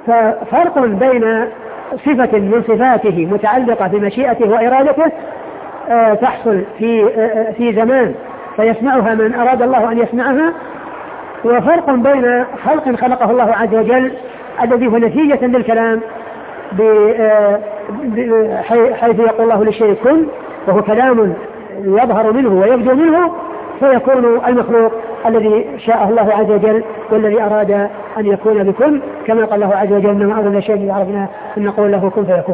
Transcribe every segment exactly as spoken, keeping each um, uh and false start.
ففرق بين صفة من صفاته متعلقة بمشيئته وإرادته تحصل في في زمان فيسمعها من أراد الله أن يسمعها، وفرق بين خلق خلقه الله عز وجل الذي هو نتيجة للكلام حيث يقول الله للشيء كن، وهو كلام يظهر منه ويبدو منه، فيكون المخلوق الذي شاء الله عز وجل والذي أراد أن يكون بكن، كما قال الله عز وجل إنما أمرنا شيء إذا عرفنا أن نقول له كن فيكون.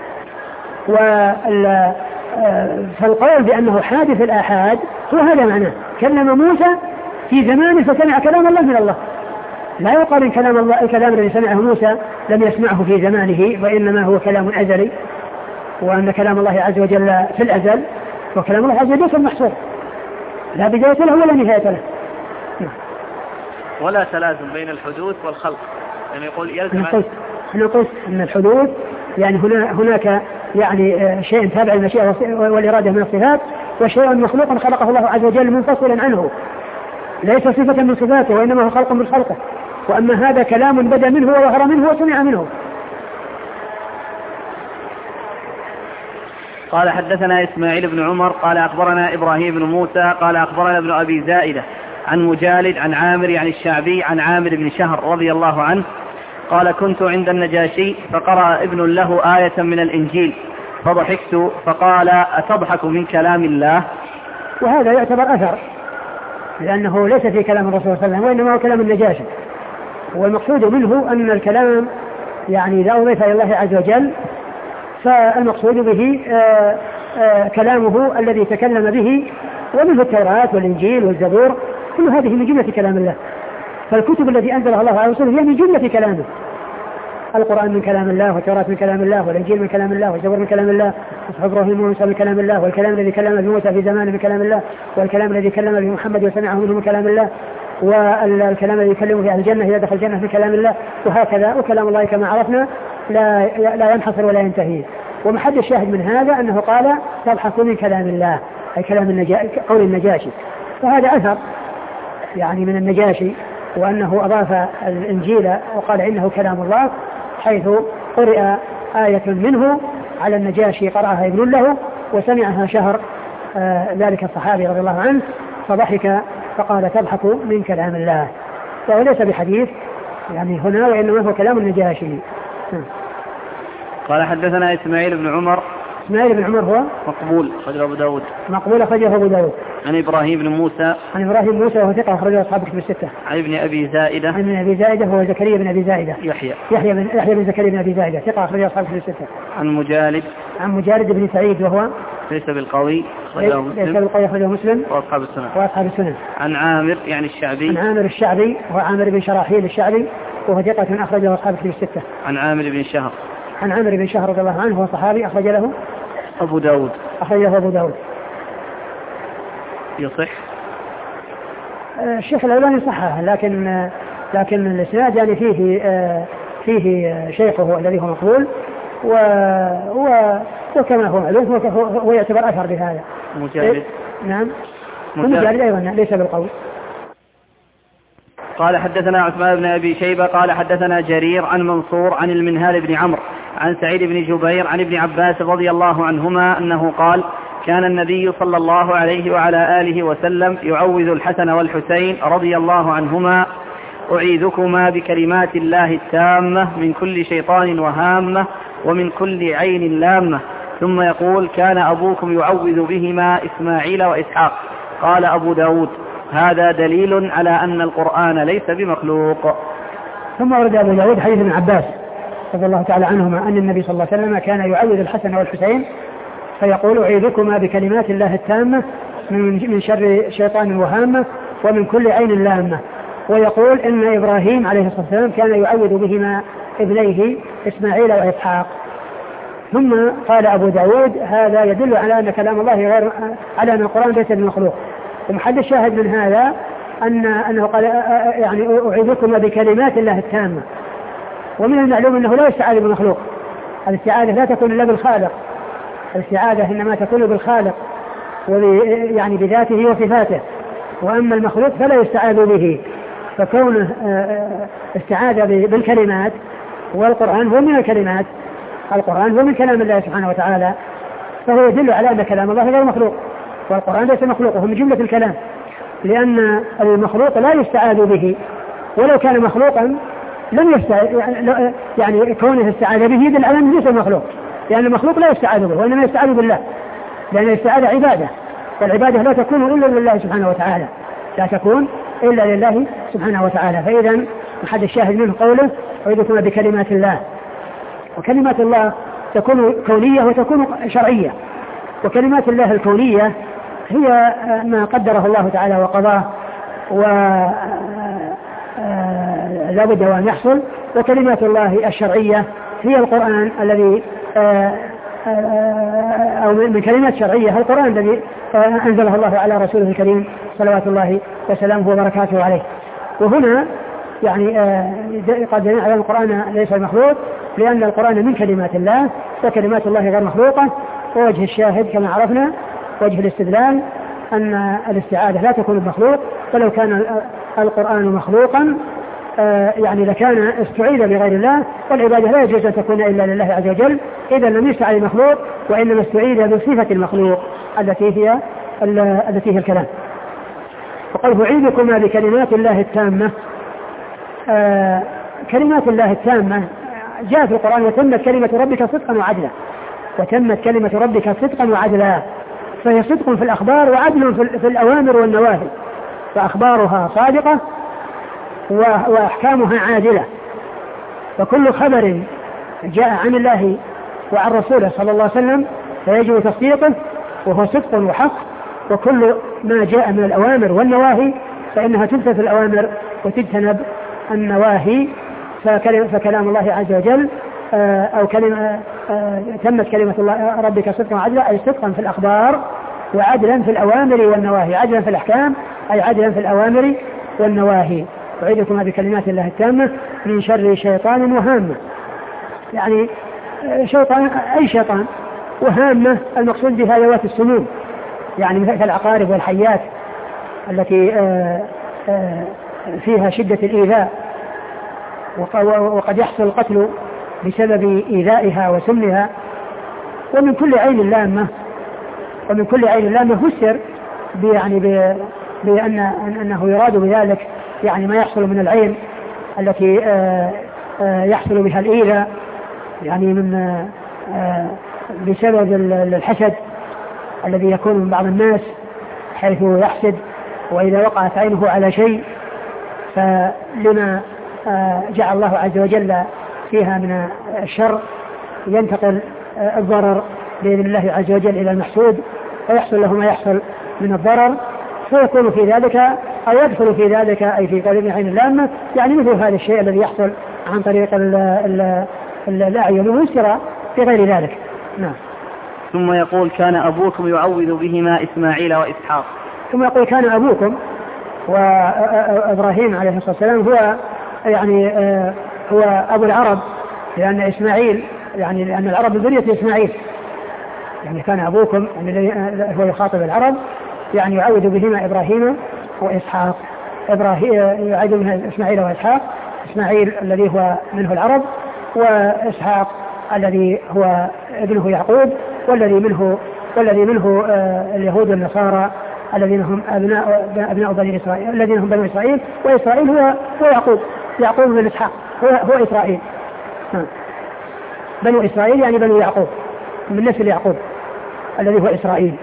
فالقول بأنه حادث الآحاد هو هذا معناه، كلم موسى في زمانه فسمع كلام الله من الله. لا يقال إن كلام الله الكلام الذي سمعه موسى لم يسمعه في زمانه، وإنما هو كلام أزلي، وأن كلام الله عز وجل في الأزل، وكلام الله عز وجل محصور لا بداية له ولا نهاية له. ولا تلازم بين الحدوث والخلق، يعني يقول يلزم نقص أن الحدوث يعني هنا هناك يعني شيء تابع المشيئة والإرادة من الصفات، وشيء مخلوق خلقه الله عز وجل منفصلا عنه ليس صفة من صفاته، وإنما هو خلق من خلقه. وأما هذا كلام بدا منه وظهر منه وسمع منه. قال حدثنا إسماعيل بن عمر قال أخبرنا إبراهيم بن موسى قال أخبرنا ابن أبي زائدة عن مجالد عن عامر عن الشعبي عن عامر بن شهر رضي الله عنه قال كنت عند النجاشي فقرأ ابن له آية من الإنجيل فضحكت فقال أتضحك من كلام الله؟ وهذا يعتبر أثر، لأنه ليس في كلام الرسول صلى الله عليه وسلم وإنما هو كلام النجاشي، والمقصود منه أن الكلام يعني إذا أضيف إلى الله عز وجل فالمقصود به آآ آآ كلامه الذي تكلم به، ومنه التوراة والإنجيل والزبور، كل هذه من جملة كلام الله. فالكتب التي أنزلها الله على رسوله هي من جملة كلامه، القرآن من كلام الله، والتوراة من كلام الله، والإنجيل من كلام الله، والزبور من كلام الله، وصحف إبراهيم وموسى من كلام الله، والكلام الذي كلم بموسى في زمانه من كلام الله، والكلام الذي كلم به محمد وسمعه منه من كلام الله، والكلام الذي يكلمه في أهل الجنة إذا دخل الجنة من كلام الله، وهكذا. وكلام الله كما عرفنا لا لا ينحصر ولا ينتهي. ومحد الشاهد من هذا أنه قال تضحك من كلام الله، أي كلام النجاشي، قول النجاشي، فهذا أثر يعني من النجاشي، وأنه أضاف الإنجيل وقال إنه كلام الله، حيث قرئ آية منه على النجاشي قرأها ابن له وسمعها شهر آه ذلك الصحابي رضي الله عنه فضحك فقال تضحك من كلام الله، فهو ليس بحديث يعني هنا، وإنما هو كلام النجاشي. قال حدثنا إسماعيل بن عمر. إسماعيل بن عمر هو مقبول أخرجه أبو داود. مقبول أخرجه أبو داود. عن إبراهيم بن موسى. عن إبراهيم موسى وهو ثقة أخرجه أصحاب الكتب الستة. عن ابن أبي زائدة. عن ابن أبي زائدة هو زكريا بن أبي زائدة. يحيى. يحيى بن يحيى بن زكريا بن أبي زائدة ثقة أخرجه أصحاب الكتب الستة. عن مجالد. عن مجالد بن سعيد وهو ليس بالقوي أخرجه مسلم. ليس بالقوي أخرجه مسلم. وأصحاب السنن. وأصحاب السنن. عن عامر يعني الشعبي. عن عامر الشعبي وهو عامر بن شراحيل الشعبي وهو ثقة أخرجه أصحاب الكتب الستة. عن عامر بن شهر. عن عامر بن شهر رضي الله عنه هو صحابي أخرج له أبو داود. أخرج له أبو داود. يصح؟ الشيخ الألباني صححه، لكن لكن الإسناد يعني فيه فيه شيخه الذي هو مقبول، و وكما هو معلوم هو يعتبر أثر بهذا. مجالد. نعم. مجالد أيضا ليس بالقول. قال حدثنا عثمان بن أبي شيبة قال حدثنا جرير عن منصور عن المنهال بن عمرو عن سعيد بن جبير عن ابن عباس رضي الله عنهما أنه قال كان النبي صلى الله عليه وعلى آله وسلم يعوذ الحسن والحسين رضي الله عنهما أعيذكما بكلمات الله التامة من كل شيطان وهامة ومن كل عين لامة، ثم يقول كان أبوكم يعوذ بهما إسماعيل وإسحاق. قال أبو داود هذا دليل على أن القرآن ليس بمخلوق. ثم ورد أبو داود حديث ابن عباس رضي الله تعالى عنهما أن النبي صلى الله عليه وسلم كان يعوذ الحسن والحسين فيقول أعيذكما بكلمات الله التامة من شر شيطان وهامة ومن كل عين لامة، ويقول إن إبراهيم عليه الصلاة والسلام كان يعوذ بهما ابنيه إسماعيل وإسحاق. ثم قال أبو داود هذا يدل على أن كلام الله غير على أن القرآن ليس بمخلوق. ومحل الشاهد من هذا أن أنه قال يعني أعيذكما بكلمات الله التامة، ومن المعلوم أنه لا يستعاذ بمخلوق، الاستعاذة لا تكون إلا بالخالق، الاستعاذة إنما تكون بالخالق يعني بذاته وصفاته، وأما المخلوق فلا يستعاذ به. فكونه استعاذ بالكلمات والقرآن هو من الكلمات، القرآن هو من كلام الله سبحانه وتعالى، فهو يدل على أن كلام الله غير مخلوق، والقرآن ليس مخلوق، وهو من جملة الكلام، لأن المخلوق لا يستعاذ به، ولو كان مخلوقا لم يستعاذ، يعني كونه استعاذ به يدل على أنه ليس مخلوق، لأن المخلوق لا يستعاذ به وإنما يستعاذ بالله، لأن الاستعاذة عبادة، والعبادة لا تكون إلا لله سبحانه وتعالى، لا تكون إلا لله سبحانه وتعالى. فإذا أحد الشاهد منه قوله أعيذكم بكلمات الله، وكلمات الله تكون كونية وتكون شرعية، وكلمات الله الكونية هي ما قدره الله تعالى وقضاه ولا بد وأن يحصل، وكلمات الله الشرعية هي القرآن الذي أو من كلمات شرعية القرآن الذي أنزله الله على رسوله الكريم صلوات الله وسلامه وبركاته عليه. وهنا يعني قد على القرآن ليس مخلوق، لأن القرآن من كلمات الله، وكلمات الله غير مخلوقة. ووجه الشاهد كما عرفنا، وجه الاستدلال أن الاستعاذة لا تكون بمخلوق، فلو كان القرآن مخلوقا يعني لكان استعيذ بغير الله، والعبادة لا يجوز أن تكون إلا لله عز وجل، إذا لم يستعاذ المخلوق، وإنما استعيذ بصفة المخلوق التي هي التي هي الكلام. وقال أعيذكما بكلمات الله التامة. آه كلمات الله التامة جاء في القرآن وتمت كلمة ربك صدقا وعدلا، وتمت كلمة ربك صدقا وعدلا، فهي صدق في الأخبار وعدل في الأوامر والنواهي، فأخبارها صادقة وأحكامها عادلة، وكل خبر جاء عن الله وعن رسوله صلى الله عليه وسلم فيجب تصديقه وهو صدق وحق، وكل ما جاء من الأوامر والنواهي فإنها تمتثل الأوامر وتجتنب النواهي. فكلام الله عز وجل أو كلمة تمت كلمة الله ربك صدقا وعدلا، أي صدقا في الأخبار وعدلا في الأوامر والنواهي، عدلا في الأحكام أي عدلا في الأوامر والنواهي. أعيذكم بكلمات الله التامة من شر شيطان وهامة، يعني شيطان أي شيطان، وهامة المقصود بها ذوات السموم، يعني مثل العقارب والحيات التي فيها شدة الإيذاء، وقد يحصل القتل بسبب إيذائها وسمها. ومن كل عين لامة، ومن كل عين لامة فسر يعني بأن أنه يراد بذلك يعني ما يحصل من العين التي يحصل بها الإيذاء، يعني من بسبب الحسد الذي يكون من بعض الناس، حيث يحسد وإذا وقعت عينه على شيء فلما جعل الله عز وجل فيها من الشر ينتقل الضرر بإذن الله عز وجل إلى المحسود، فيحصل له ما يحصل من الضرر، فيكون في ذلك أو يدخل في ذلك أي في قلب عين اللامة، يعني مثل هذا الشيء الذي يحصل عن طريق ال ال ال الأعين ويسرى في غير ذلك. نعم. ثم يقول كان أبوكم يعوذ بهما إسماعيل وإسحاق. ثم يقول كان أبوكم، وإبراهيم عليه الصلاة والسلام هو يعني هو أبو العرب، لأن إسماعيل يعني لأن العرب ذرية إسماعيل، يعني كان أبوكم يعني هو يخاطب العرب، يعني يعوذ بهما إبراهيم وإسحاق. إبراهيم يعوذ بهما إسماعيل وإسحاق، إسماعيل الذي هو منه العرب، وإسحاق الذي هو ابنه يعقوب، والذي منه والذي منه اليهود والنصارى الذين هم أبناء أبناء بني إسرائيل، الذين هم بني إسرائيل، وإسرائيل هو هو يعقوب، يعقوب بن إسحاق هو هو إسرائيل. بنو إسرائيل يعني بنو يعقوب من نسل يعقوب الذي هو إسرائيل.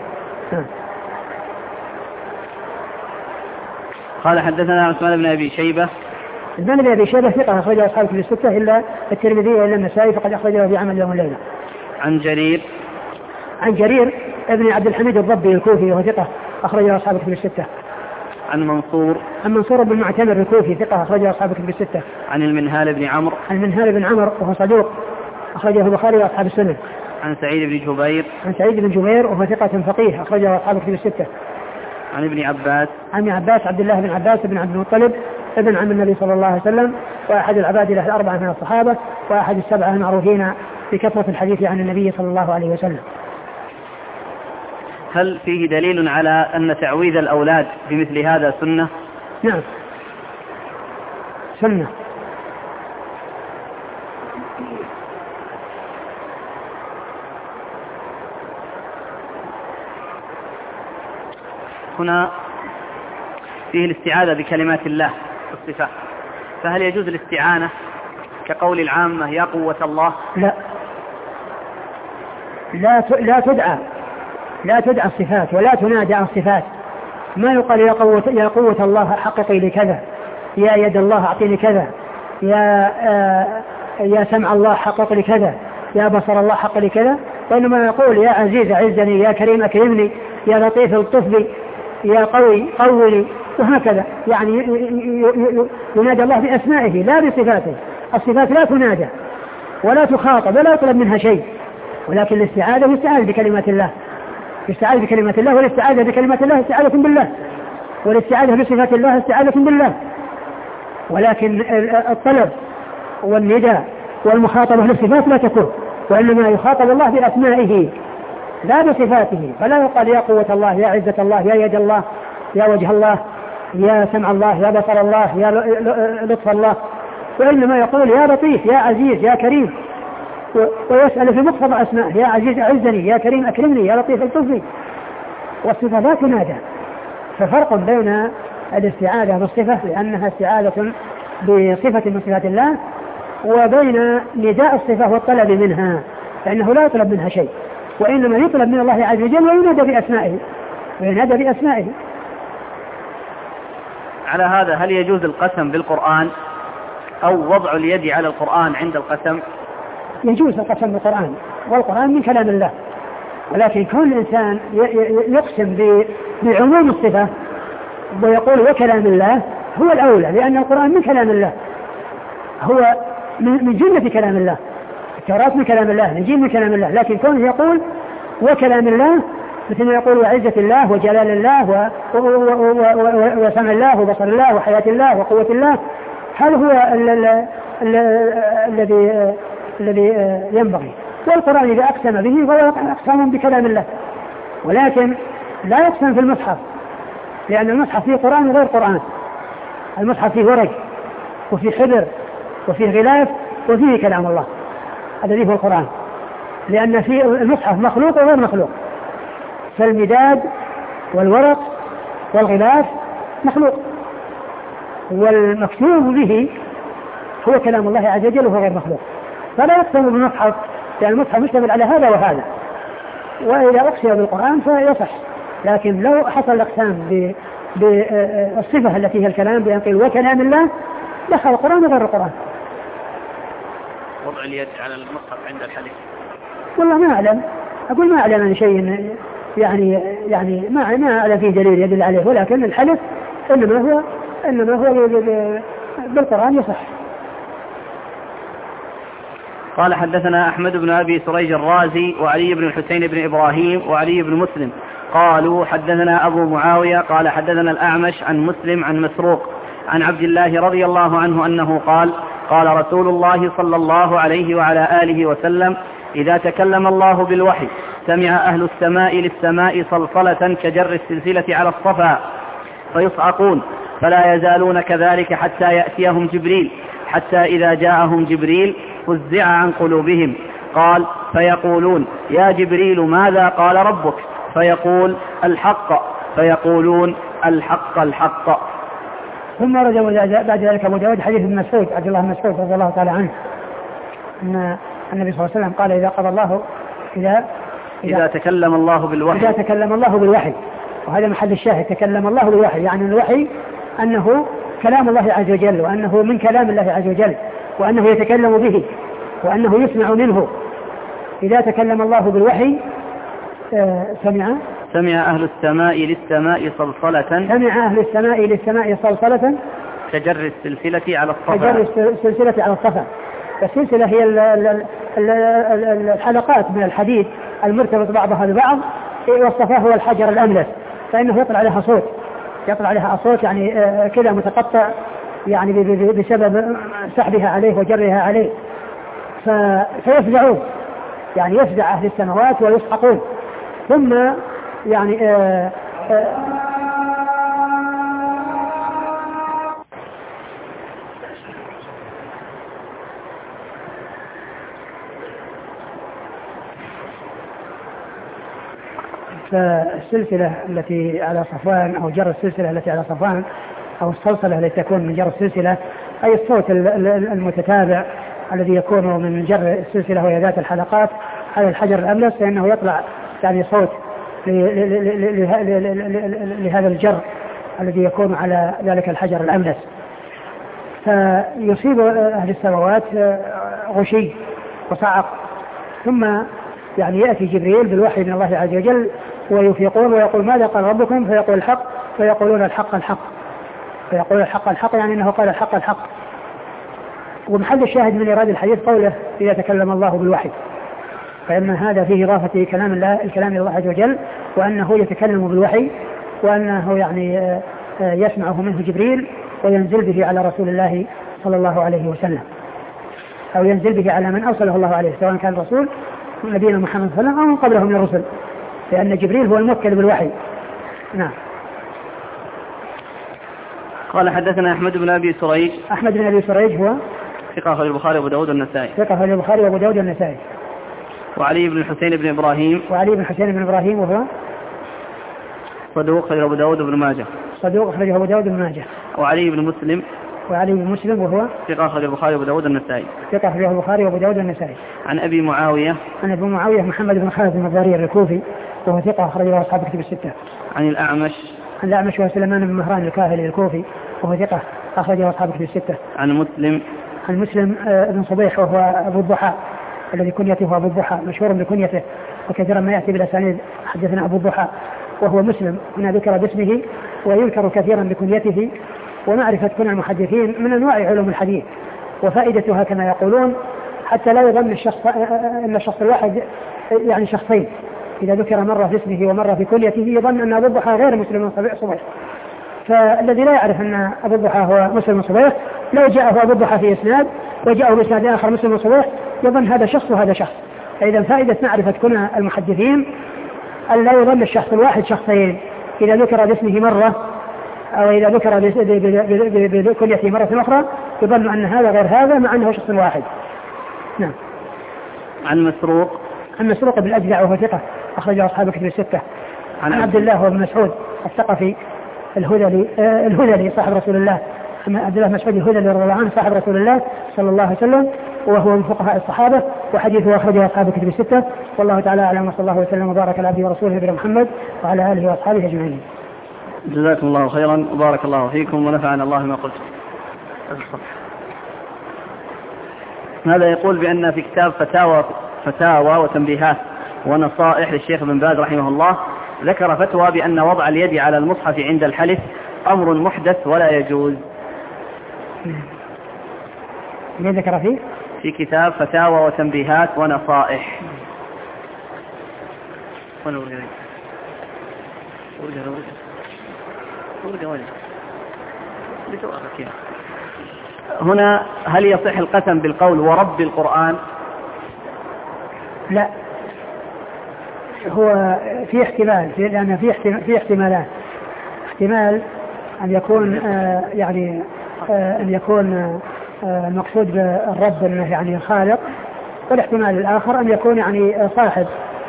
قال حدثنا عثمان بن أبي شيبة. عثمان بن أبي شيبة ثقة أخرجه أصحاب الكتب الستة إلا الترمذي وإلا النسائي فقد أخرجه في عمل يوم الليلة. عن جرير. عن جرير ابن عبد الحميد الضبي الكوفي وهو ثقة أخرجه أصحاب الكتب الستة. عن منصور. عن منصور بن معتمر الكوفي ثقة أخرجه أصحاب الكتب الستة. عن المنهال بن عمرو. عن المنهال بن عمرو وهو صدوق أخرجه البخاري وأصحاب السنن. عن سعيد بن جبير. عن سعيد بن جبير وهو ثقة فقيه أخرجه أصحاب الكتب الستة. عن ابن عباس. عن ابن عباس عبد الله بن عباس بن عبد المطلب ابن عم النبي صلى الله عليه وسلم، وأحد العبادلة الأربعة من الصحابة، وأحد السبعة المعروفين بكثرة الحديث عن النبي صلى الله عليه وسلم. هل فيه دليل على أن تعويذ الأولاد بمثل هذا سنة؟ نعم سنة، هنا فيه الاستعاذة بكلمات الله والصفات، فهل يجوز الاستعانة كقول العامة يا قوة الله؟ لا لا لا تدعى لا تدعى الصفات ولا تنادى الصفات. ما يقال يا قوة, يا قوة الله حققي لي كذا، يا يد الله أعطيني كذا، يا آه يا سمع الله حقق لي كذا، يا بصر الله حقق لي كذا، وإنما يقول يا عزيز أعزني، يا كريم أكرمني، يا لطيف الطف بي، يا قوي قولي، وهكذا. يعني ينادى الله بأسمائه لا بصفاته. الصفات لا تنادى ولا تخاطب ولا يطلب منها شيء، ولكن الاستعاذة يستعاذ بكلمات الله، يستعاذ بكلمات الله، والاستعاذة بكلمات الله استعاذة بالله، والاستعاذة بصفات الله استعاذة بالله. ولكن الطلب والنداء والمخاطبة للصفات لا تكون، وإنما يخاطب الله بأسمائه لا بصفاته. فلا يقال يا قوة الله، يا عزة الله، يا يد الله، يا وجه الله، يا سمع الله، يا بصر الله، يا لطف الله، وإنما يقول يا لطيف، يا عزيز، يا كريم، ويسأل في مقتضى أسماء، يا عزيز أعزني، يا كريم أكرمني، يا لطيف الطفني. والصفة لا تنادى. ففرق بين الاستعاذة بالصفة لأنها استعاذة بصفة من صفات الله، وبين نداء الصفة والطلب منها، فإنه لا يطلب منها شيء، وإنما يطلب من الله عز وجل وينادى بأسمائه وينادى بأسمائه. على هذا هل يجوز القسم بالقرآن أو وضع اليد على القرآن عند القسم؟ يجوز القسم بالقرآن، والقرآن من كلام الله، ولكن كل إنسان يقسم بعموم الصفة ويقول وكلام الله هو الأولى، لأن القرآن من كلام الله، هو من جملة كلام الله. التوراة من كلام الله، الإنجيل من كلام الله، لكن كونه يقول وكلام الله مثل ما يقول وعزة الله وجلال الله وسمع الله وبصر الله وحياة الله وقوة الله، هذا هو الذي الذي ينبغي. والقرآن إذا أقسم به فهو أقسم بكلام الله، ولكن لا يقسم في المصحف، لأن المصحف فيه قرآن وغير قرآن. المصحف فيه ورق وفيه حبر وفيه غلاف وفيه كلام الله، هذا هو القرآن، لأن في المصحف مخلوق وغير مخلوق، فالمداد والورق والغلاف مخلوق، والمكتوب به هو كلام الله عز وجل وهو غير مخلوق. فلا يقسم بالمصحف، لأن المصحف مشتمل على هذا وهذا، وإذا أقسم بالقرآن فيصح. لكن لو حصل الأقسام بالصفة التي هي الكلام بأن قيل وكلام الله دخل القرآن وغير القرآن. وضع اليد على المصحف عند الحلف، والله ما أعلم، أقول ما أعلم عن شيء يعني يعني ما ما أعلم فيه دليل يدل عليه، ولكن الحلف إنما هو إنما هو بالقرآن يصح. قال حدثنا أحمد بن أبي سريج الرازي وعلي بن الحسين بن إبراهيم وعلي بن مسلم قالوا حدثنا أبو معاوية قال حدثنا الأعمش عن مسلم عن مسروق عن عبد الله رضي الله عنه أنه قال قال رسول الله صلى الله عليه وعلى آله وسلم إذا تكلم الله بالوحي سمع أهل السماء للسماء صلصلة كجر السلسلة على الصفا فيصعقون فلا يزالون كذلك حتى يأتيهم جبريل، حتى إذا جاءهم جبريل فزع عن قلوبهم. قال فيقولون يا جبريل ماذا قال ربك؟ فيقول الحق، فيقولون الحق الحق. ثم رجع بعد ذلك أبو داود حديث ابن مسعود عبد الله بن مسعود رضي الله تعالى عنه أن النبي صلى الله عليه وسلم قال إذا قضى الله إذا إذا, إذا تكلم الله بالوحي إذا تكلم الله بالوحي، وهذا محل الشاهد، تكلم الله بالوحي، يعني الوحي أنه كلام الله عز وجل، وأنه من كلام الله عز وجل، وأنه يتكلم به، وأنه يسمع منه. إذا تكلم الله بالوحي آه سمع سمع أهل السماء للسماء صلصلة سمع أهل السماء للسماء صلصلة كجر السلسلة على الصفا كجر السلسلة على الصفا. السلسلة هي الحلقات من الحديد المرتبط بعضها ببعض، والصفا هو الحجر الأملس، فإنه يطلع عليها صوت يطلع عليها صوت يعني كذا متقطع، يعني بسبب سحبها عليه وجرها عليه، فيفزعون، يعني يفزع أهل السماوات ويسحقون. ثم يعني آآ آآ فالسلسلة التي على صفوان أو جر السلسلة التي على صفوان أو الصلصلة التي تكون من جر السلسلة أي الصوت المتتابع الذي يكون من جر السلسلة وهي ذات الحلقات على الحجر الأملس، فإنه يطلع يعني صوت لهذا الجر الذي يكون على ذلك الحجر الأملس، فيصيب أهل السماوات غشي وصعق. ثم يعني يأتي جبريل بالوحي من الله عز وجل ويفيقون ويقول ماذا قال ربكم؟ فيقول الحق، فيقولون الحق الحق، فيقول الحق الحق يعني أنه قال الحق الحق. ومحل الشاهد من إيراد الحديث قوله إذا تكلم الله بالوحي، فإن هذا فيه إضافة كلام الله الكلام إلى الله عز وجل، وأنه يتكلم بالوحي، وأنه يعني يسمعه منه جبريل وينزل به على رسول الله صلى الله عليه وسلم، أو ينزل به على من أرسله الله عليه، سواء كان رسول نبينا محمد صلى الله عليه وسلم أو من قبله من الرسل، لأن جبريل هو الموكل بالوحي. نعم. قال حدثنا أحمد بن أبي سريج. أحمد بن أبي سريج هو ثقة أخرجه البخاري وأبو داود والنسائي. ثقة أخرجه البخاري وأبو داود والنسائي. وعلي بن الحسين بن إبراهيم. وعلي بن الحسين بن إبراهيم وهو صدوق أخرجه أبو داود وابن ماجه. صدوق أخرجه أبو داود وابن ماجه. وعلي بن مسلم. وعلي بن مسلم وهو ثقة أخرجه البخاري وأبو داود والنسائي. ثقة أخرجه البخاري وأبو داود والنسائي. عن أبي معاوية. عن أبي معاوية محمد بن خالد بن الضرير الكوفي وهو ثقة أخرجه أصحاب الكتب الستة. عن الأعمش. عن الأعمش وهو سليمان بن مهران الكاهلي الكوفي وهو ثقة أخرجه أصحاب الكتب الستة. عن مسلم. عن مسلم بن صبيح وهو أبو الضحى الذي كنيته أبو الضحى مشهور بكنيته، وكثيرا ما يأتي بالأسانيد حدثنا أبو الضحى، وهو مسلم هنا ذكر باسمه ويذكر كثيرا بكنيته. ومعرفة كنى المحدثين من أنواع علوم الحديث وفائدتها كما يقولون، حتى لا يظن الشخص أن الشخص الواحد يعني شخصين، إذا ذكر مرة في اسمه ومرة في كنيته يظن أن أبو الضحى غير مسلم بن صبيح. فالذي لا يعرف أن أبو الضحى هو مسلم بن صبيح لو جاءه أبو الضحى في إسناد وجاءه بإسناد آخر مسلم بن صبيح يظن هذا شخص وهذا شخص. فإذا فائدة معرفة كنى المحدثين أن لا يظن الشخص الواحد شخصين، إذا ذكر باسمه مرة أو إذا ذكر بكنيته مرة أخرى يظن أن هذا غير هذا مع أنه شخص واحد. نعم. عن مسروق. عن مسروق بالأجزع وهو ثقة أخرجه أصحاب الكتب الستة. عن, عن عبد الله وابن مسعود الثقفي الهذلي آه الهذلي صاحب رسول الله، عبد الله مسعود الهذلي رضي الله عنه صاحب رسول الله صلى الله عليه وسلم، وهو من فقهاء الصحابة، وحديثه أخرجه أصحاب الكتب الستة. والله تعالى أعلم، وصلى الله وسلم وبارك على عبده ورسوله نبينا محمد وعلى آله وأصحابه أجمعين. جزاكم الله خيرا وبارك الله فيكم ونفعنا الله ما قلت. هذا يقول بأن في كتاب فتاوى فتاوى وتنبيهات ونصائح للشيخ بن باز رحمه الله ذكر فتوى بأن وضع اليد على المصحف عند الحلف أمر محدث ولا يجوز. من ذكر فيه؟ في كتاب فتاوى وتنبيهات ونصائح. هنا هل يصح القسم بالقول ورب القرآن؟ لا، هو في احتمال، لأن في احتمال في احتمالات. احتمال أن يكون آه يعني آه أن يكون آه المقصود بالرب أنه يعني الخالق، والاحتمال الآخر أن يكون يعني صاحب.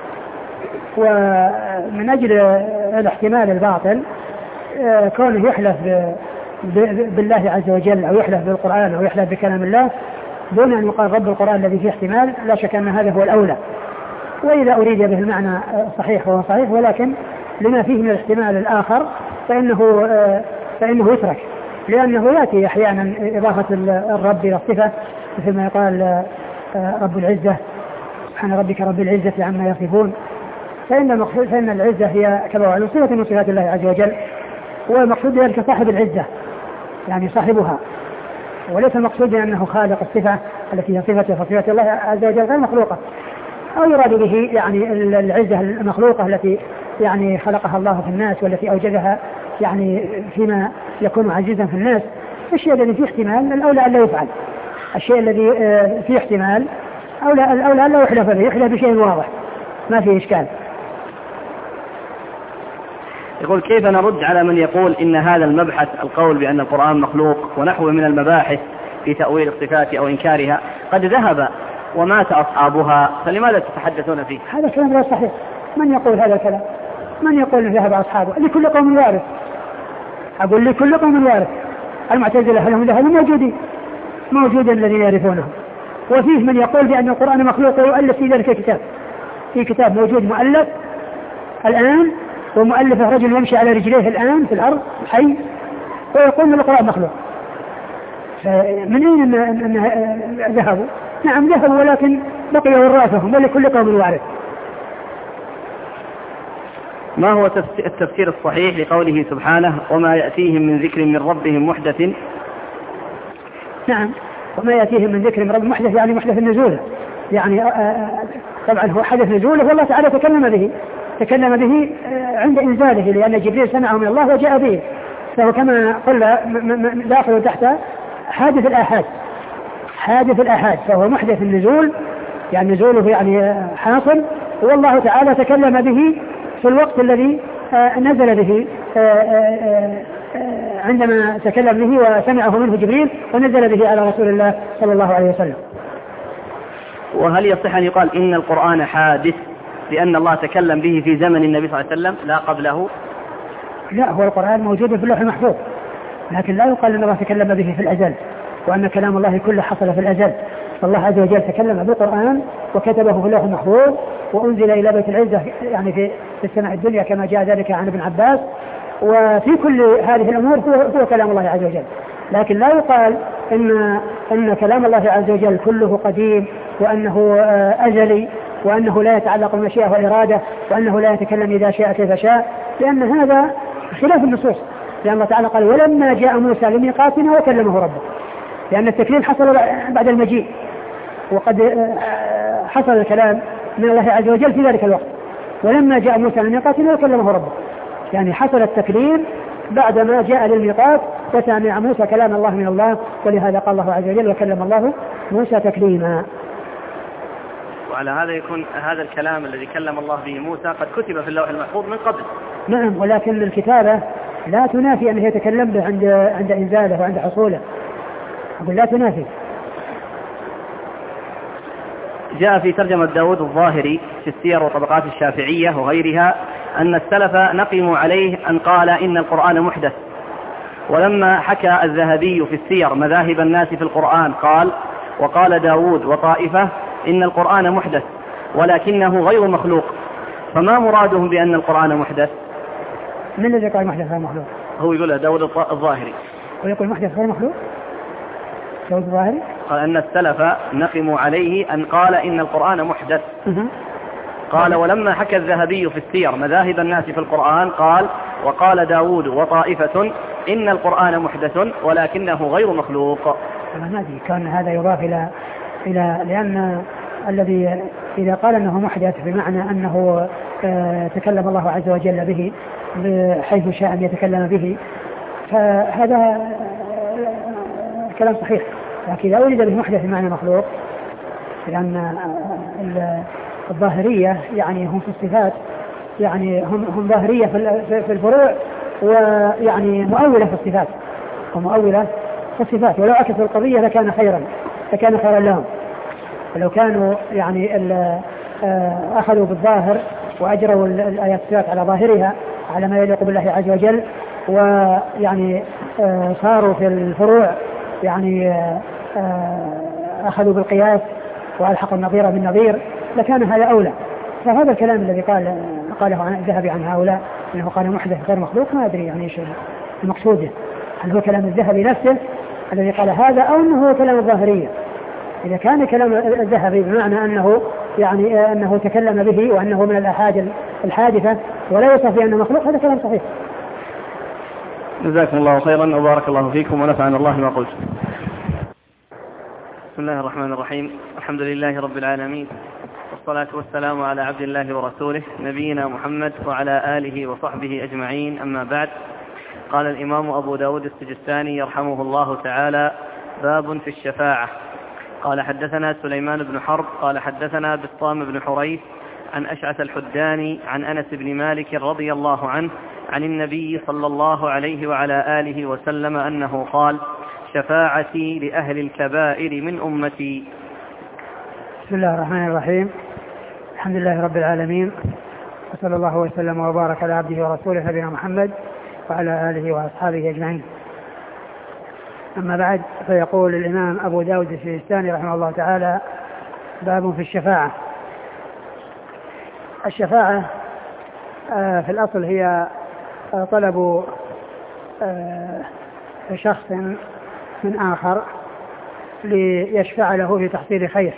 ومن أجل الاحتمال الباطل آه كونه يحلف بالله عز وجل أو يحلف بالقرآن أو يحلف بكلام الله دون أن يقال رب القرآن الذي فيه احتمال، لا شك أن هذا هو الأولى. وإذا أريد به المعنى صحيح هو صحيح، ولكن لما فيه من الاحتمال الآخر فإنه فإنه يترك، لأنه يأتي أحيانا إضافة الرب إلى الصفة، مثل ما يقال رب العزة سبحان ربك رب العزة عما يصفون، فإن المقصود فإن العزة هي كما وعلى صفة من صفات الله عز وجل، والمقصود ذلك صاحب العزة يعني صاحبها، وليس المقصود أنه خالق الصفة التي هي صفته، فصفة الله عز وجل غير مخلوقة، أو يراد به يعني العزة المخلوقة التي يعني خلقها الله في الناس والتي أوجدها يعني فيما يكون عزيزا في الناس. الشيء الذي فيه احتمال الأولى أن لا يفعل، الشيء الذي فيه احتمال أولى الأولى أن لا يحلف به، يحلف بشيء واضح ما فيه إشكال. يقول كيف نرد على من يقول إن هذا المبحث القول بأن القرآن مخلوق ونحو من المباحث في تأويل الصفات أو إنكارها قد ذهب ومات أصحابها، فلماذا تتحدثون فيه؟ هذا كلام غير صحيح. من يقول هذا الكلام؟ من يقول ذهب أصحابه؟ لكل قوم وارث. أقول لكل قوم وارث. المعتزلة هل هم ذهبوا؟ موجودين موجود الذين يعرفونه. وفيه من يقول بأن القرآن مخلوق ويؤلف في ذلك الكتاب، في كتاب موجود مؤلف الآن ومؤلفه رجل يمشي على رجليه الآن في الأرض حي ويقول أن القرآن مخلوق. من أين أن ذهبوا؟ نعم ذهبوا ولكن بقي وراثهم ولكل قوم وارث. ما هو التفسير الصحيح لقوله سبحانه وما يأتيهم من ذكر من ربهم محدث؟ نعم وما يأتيهم من ذكر من ربهم محدث يعني محدث النزول، يعني طبعا هو حدث نزوله والله تعالى تكلم به تكلم به عند إنزاله لأن جبريل سمعه من الله وجاء به، فهو كما قلنا داخل تحت حادث الآحاد حادث الآحاد فهو محدث النزول يعني نزوله يعني حاصل، والله تعالى تكلم به في الوقت الذي نزل به عندما تكلم به وسمعه منه جبريل ونزل به على رسول الله صلى الله عليه وسلم. وهل يصح أن يقال إن القرآن حادث لأن الله تكلم به في زمن النبي صلى الله عليه وسلم لا قبله؟ لا، هو القرآن موجود في اللوح المحفوظ، لكن لا يقال أن الله تكلم به في الأزل وأن كلام الله كله حصل في الأزل. فالله عز وجل تكلم بالقرآن وكتبه في اللوح المحفوظ وأنزل إلى بيت العزة يعني في السماء الدنيا كما جاء ذلك عن ابن عباس، وفي كل هذه الأمور هو, هو كلام الله عز وجل. لكن لا يقال إن, إن كلام الله عز وجل كله قديم وأنه أزلي وأنه لا يتعلق بالمشيئة والإرادة وأنه لا يتكلم إذا شاء كيف شاء، لأن هذا خلاف النصوص. لأن الله تعالى قال ولما جاء موسى لميقاتنا وكلمه ربه، لأن التكليم حصل بعد المجيء وقد حصل الكلام من الله عز وجل في ذلك الوقت. ولما جاء موسى لميقاتنا وكلمه ربه يعني حصل التكليم بعدما جاء للميقات وسمع موسى كلام الله من الله، ولهذا قال الله عز وجل وكلم الله موسى تكليما. وعلى هذا يكون هذا الكلام الذي كلم الله به موسى قد كتب في اللوح المحفوظ من قبل. نعم، ولكن الكتابة لا تنافي أنه يتكلم به عند عند إنزاله وعند حصوله، أقول لا تنافي. جاء في ترجمة داود الظاهري في السير وطبقات الشافعية وغيرها أن السلف نقموا عليه أن قال إن القرآن محدث، ولما حكى الذهبي في السير مذاهب الناس في القرآن قال وقال داود وطائفة إن القرآن محدث ولكنه غير مخلوق، فما مرادهم بأن القرآن محدث؟ من الذي قال محدث غير مخلوق؟ هو يقول داود الظاهري ويقول محدث غير مخلوق. داود الظاهري قال أن السلف نقموا عليه أن قال إن القرآن محدث. قال ولما حكى الذهبي في السير مذاهب الناس في القرآن قال وقال داود وطائفة إن القرآن محدث ولكنه غير مخلوق. ما أدري كان هذا يضاف إلى إلى لأن الذي إذا قال أنه محدث بمعنى أنه تكلم الله عز وجل به حيث شاء أن يتكلم به فهذا كلام صحيح، لكن إذا ولد به محدث بمعنى مخلوق لأن الظاهرية يعني هم في الصفات يعني هم هم ظاهرية في الفروع ويعني مؤولة في الصفات ومؤولة في الصفات، ولو عكسوا القضية لكان خيرا لكان خيرا لهم. ولو كانوا يعني أخذوا بالظاهر وأجروا الآيات الصفات على ظاهرها على ما يليق بالله عز وجل ويعني صاروا في الفروع يعني أخذوا بالقياس وألحقوا النظير بالنظير لكان هذا أولى. فهذا الكلام الذي قال قاله عن الذهبي عن هؤلاء أنه قال محدث غير مخلوق ما أدري يعني ايش المقصود، هل هو كلام الذهبي نفسه الذي قال هذا أو أنه هو كلام الظاهرية. إذا كان كلام الذهبي بمعنى أنه يعني أنه تكلم به وأنه من الأحاد الحادثة ولا يصف بأنه مخلوق هذا كلام صحيح. جزاكم الله خيرا وبارك الله فيكم ونفعنا الله ما قلت. بسم الله الرحمن الرحيم، الحمد لله رب العالمين والصلاة والسلام على عبد الله ورسوله نبينا محمد وعلى آله وصحبه أجمعين، أما بعد. قال الإمام أبو داود السجستاني يرحمه الله تعالى: باب في الشفاعة. قال حدثنا سليمان بن حرب قال حدثنا بسطام بن حريث عن أشعث الحداني عن أنس بن مالك رضي الله عنه عن النبي صلى الله عليه وعلى آله وسلم أنه قال: شفاعتي لأهل الكبائر من أمتي. بسم الله الرحمن الرحيم، الحمد لله رب العالمين، وصلى الله وسلم وبارك على عبده ورسوله نبينا محمد وعلى آله وأصحابه أجمعين. أما بعد، فيقول الإمام أبو داود السجستاني رحمه الله تعالى: باب في الشفاعة. الشفاعة في الأصل هي طلب شخص من آخر ليشفع له في تحصيل خير،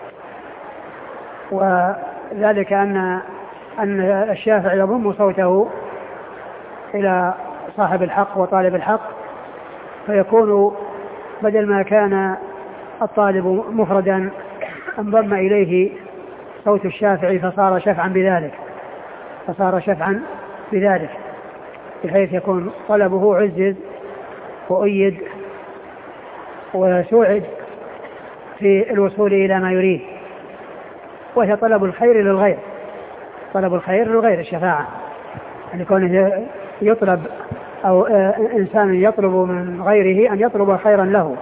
وذلك أن أن الشافع يضم صوته إلى صاحب الحق وطالب الحق، فيكون بدل ما كان الطالب مفردا انضم إليه صوت الشافع فصار شفعا بذلك فصار شفعا بذلك بحيث يكون طلبه عزز وأيد وسوعد في الوصول إلى ما يريد، وهي طلب الخير للغير طلب الخير للغير الشفاعة، يعني كونه يطلب أو إنسان يطلب من غيره أن يطلب خيرا له،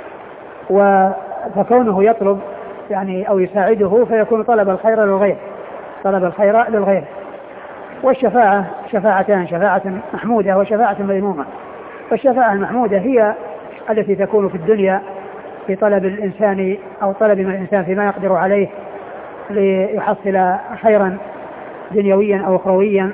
فكونه يطلب يعني أو يساعده فيكون طلب الخير للغير طلب الخير للغير. والشفاعة شفاعتان: شفاعة محمودة وشفاعة مذمومة. والشفاعة المحمودة هي التي تكون في الدنيا في طلب الإنسان أو طلب من الإنسان فيما يقدر عليه ليحصل خيرا دنيويا أو أخرويا،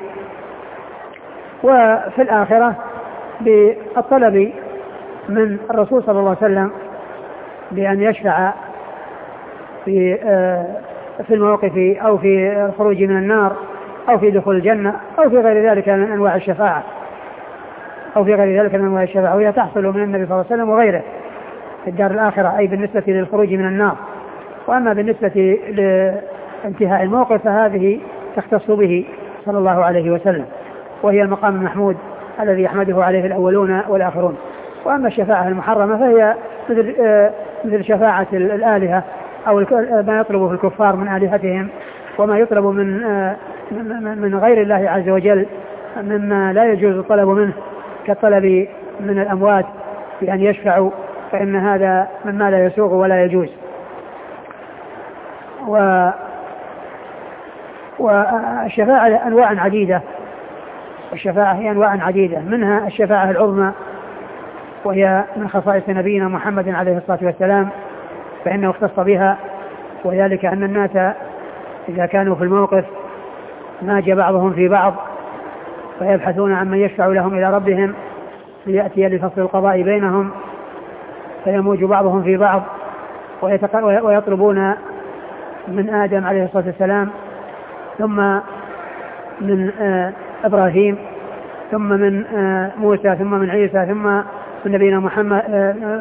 وفي الآخرة بالطلب من الرسول صلى الله عليه وسلم بأن يشفع في في الموقف أو في الخروج من النار أو في دخول الجنة أو في غير ذلك من أنواع الشفاعة أو في غير ذلك من أنواع الشفاعة، وهي تحصل من النبي صلى الله عليه وسلم وغيره في الدار الآخرة، أي بالنسبة للخروج من النار. وأما بالنسبة لانتهاء الموقف فهذه تختص به صلى الله عليه وسلم، وهي المقام المحمود الذي يحمده عليه الأولون والآخرون. وأما الشفاعة المحرمة فهي مثل مثل شفاعة الآلهة أو ما يطلبه الكفار من آلهتهم، وما يطلب من من غير الله عز وجل مما لا يجوز الطلب منه كالطلب من الأموات بأن يشفعوا، فإن هذا مما لا يسوغ ولا يجوز. و والشفاعة أنواع عديدة الشفاعة هي أنواع عديدة منها الشفاعة العظمى، وهي من خصائص نبينا محمد عليه الصلاة والسلام، فإنه اختص بها، وذلك أن الناس إذا كانوا في الموقف ناجى بعضهم في بعض فيبحثون عن من يشفع لهم إلى ربهم ليأتي لفصل القضاء بينهم، فيموج بعضهم في بعض ويطلبون من آدم عليه الصلاة والسلام ثم من آه إبراهيم ثم من آه موسى ثم من عيسى ثم من نبينا محمد، آه آه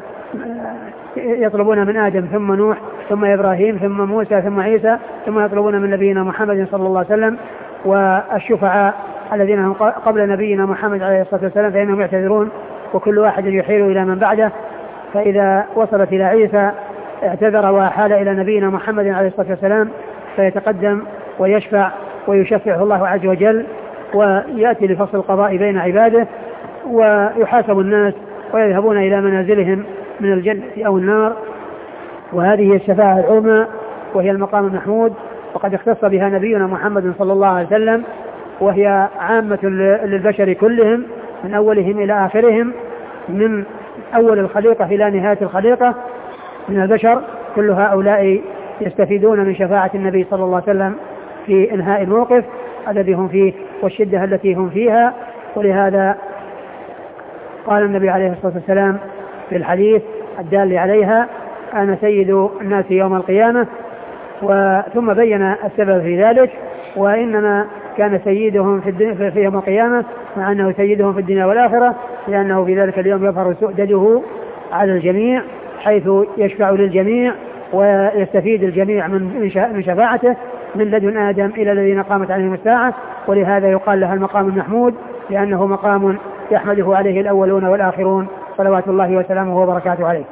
يطلبون من آدم ثم نوح ثم إبراهيم ثم موسى ثم عيسى ثم يطلبون من نبينا محمد صلى الله عليه وسلم. والشفعاء الذين هم قبل نبينا محمد عليه الصلاة والسلام فإنهم يعتذرون، وكل واحد يحيل إلى من بعده، فإذا وصلت إلى عيسى اعتذر وحال إلى نبينا محمد عليه الصلاة والسلام فيتقدم ويشفع ويشفعه الله عز وجل، ويأتي لفصل القضاء بين عباده، ويحاسب الناس ويذهبون إلى منازلهم من الجنة أو النار. وهذه هي الشفاعة العظمى، وهي المقام المحمود، وقد اختص بها نبينا محمد صلى الله عليه وسلم، وهي عامة للبشر كلهم من أولهم إلى آخرهم، من أول الخليقة إلى نهاية الخليقة من البشر، كل هؤلاء يستفيدون من شفاعة النبي صلى الله عليه وسلم في إنهاء الموقف الذي هم فيه والشدة التي هم فيها. ولهذا قال النبي عليه الصلاة والسلام في الحديث الدال عليها: أنا سيد الناس يوم القيامة، وثم بين السبب في ذلك، وإنما كان سيدهم في, الدنيا في يوم القيامة مع أنه سيدهم في الدنيا والآخرة، لأنه في ذلك اليوم يظهر سؤدده على الجميع حيث يشفع للجميع ويستفيد الجميع من شفاعته من لدن آدم إلى الذين قامت عليهم الساعة. ولهذا يقال لها المقام المحمود، لأنه مقام يحمده عليه الأولون والآخرون صلوات الله وسلامه وبركاته عليه.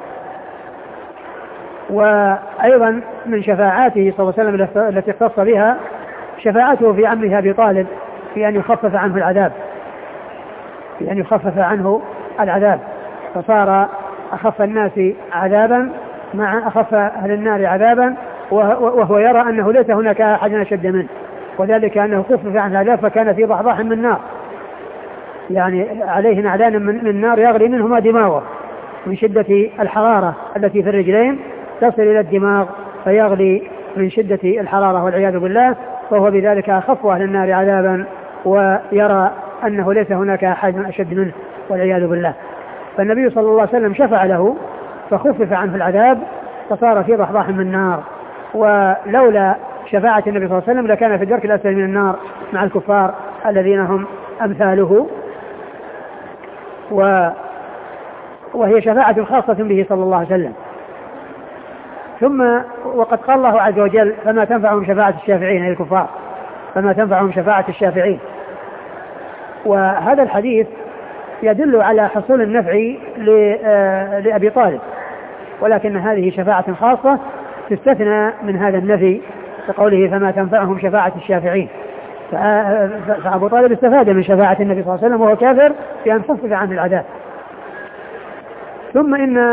وأيضا من شفاعاته صلى الله عليه وسلم التي اختص بها شفاعته في عمه أبي طالب في أن يخفف عنه العذاب في أن يخفف عنه العذاب فصار أخف الناس عذابا مع أخف أهل النار عذابا، وهو يرى أنه ليس هناك أحد أشد منه، وذلك أنه خفف عن العذاب فكان في ضحضاح من نار، يعني عليه نعلان من النار يغلي منهما دماغه من شدة الحرارة التي في الرجلين تصل إلى الدماغ فيغلي من شدة الحرارة والعياذ بالله، فهو بذلك أخف أهل النار عذابا ويرى أنه ليس هناك أحد أشد منه والعياذ بالله. فالنبي صلى الله عليه وسلم شفع له فخفف عنه العذاب فصار في ضحضاح من النار، ولولا شفاعة النبي صلى الله عليه وسلم لكان في الدرك الأسفل من النار مع الكفار الذين هم أمثاله، و وهي شفاعة خاصة به صلى الله عليه وسلم. ثم وقد قال الله عز وجل فما تنفعهم شفاعة الشافعين أي الكفار، فما تنفعهم شفاعة الشافعين. وهذا الحديث يدل على حصول النفع لأبي طالب، ولكن هذه شفاعة خاصة تستثنى من هذا النفي بقوله فما تنفعهم شفاعة الشافعين. فأبو طالب استفاد من شفاعة النبي صلى الله عليه وسلم وهو كافر بأن خفف عنه العذاب. ثم إن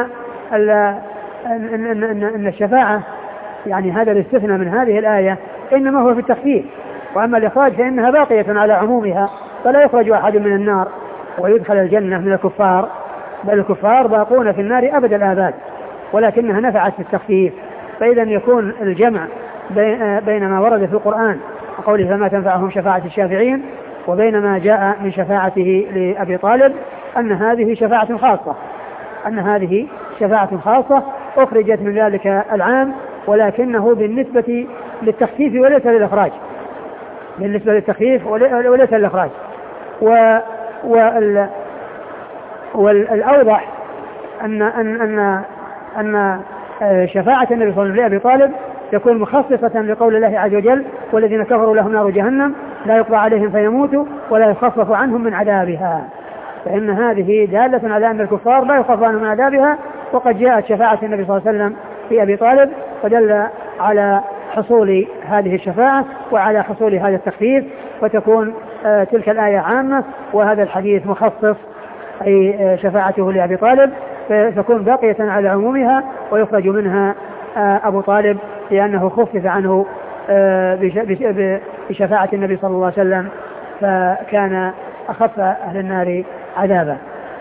أن الشفاعة يعني هذا الاستثناء من هذه الآية إنما هو في التخفيف، وأما الإخراج فإنها باقية على عمومها، فلا يخرج أحد من النار ويدخل الجنة من الكفار، بل الكفار باقون في النار أبد الآباد، ولكنها نفعت في التخفيف. فإذا يكون الجمع بين ما ورد في القرآن وقوله فما تنفعهم شفاعة الشافعين وبين ما جاء من شفاعته لأبي طالب أن هذه شفاعة خاصة، أن هذه شفاعة خاصة أخرجت من ذلك العام، ولكنه بالنسبة للتخفيف وليس للإخراج، بالنسبة للتخفيف وليس للإخراج. و وال والأوضح أن أن أن أن شفاعة النبي صلى الله عليه وسلم لأبي طالب تكون مخصصة لقول الله عز وجل والذين كفروا لهم نار جهنم لا يقضى عليهم فيموتوا ولا يخفف عنهم من عذابها، فإن هذه دالة على أن الكفار لا يخفف عنهم من عذابها. وقد جاءت شفاعة النبي صلى الله عليه وسلم في أبي طالب فدل على حصول هذه الشفاعة وعلى حصول هذا التخفيف، وتكون آه تلك الآية عامة وهذا الحديث مخصص، أي آه شفاعته لأبي طالب فتكون باقية على عمومها ويخرج منها آه أبو طالب لأنه خفف عنه آه بشفاعة النبي صلى الله عليه وسلم فكان أخف أهل النار عذابا.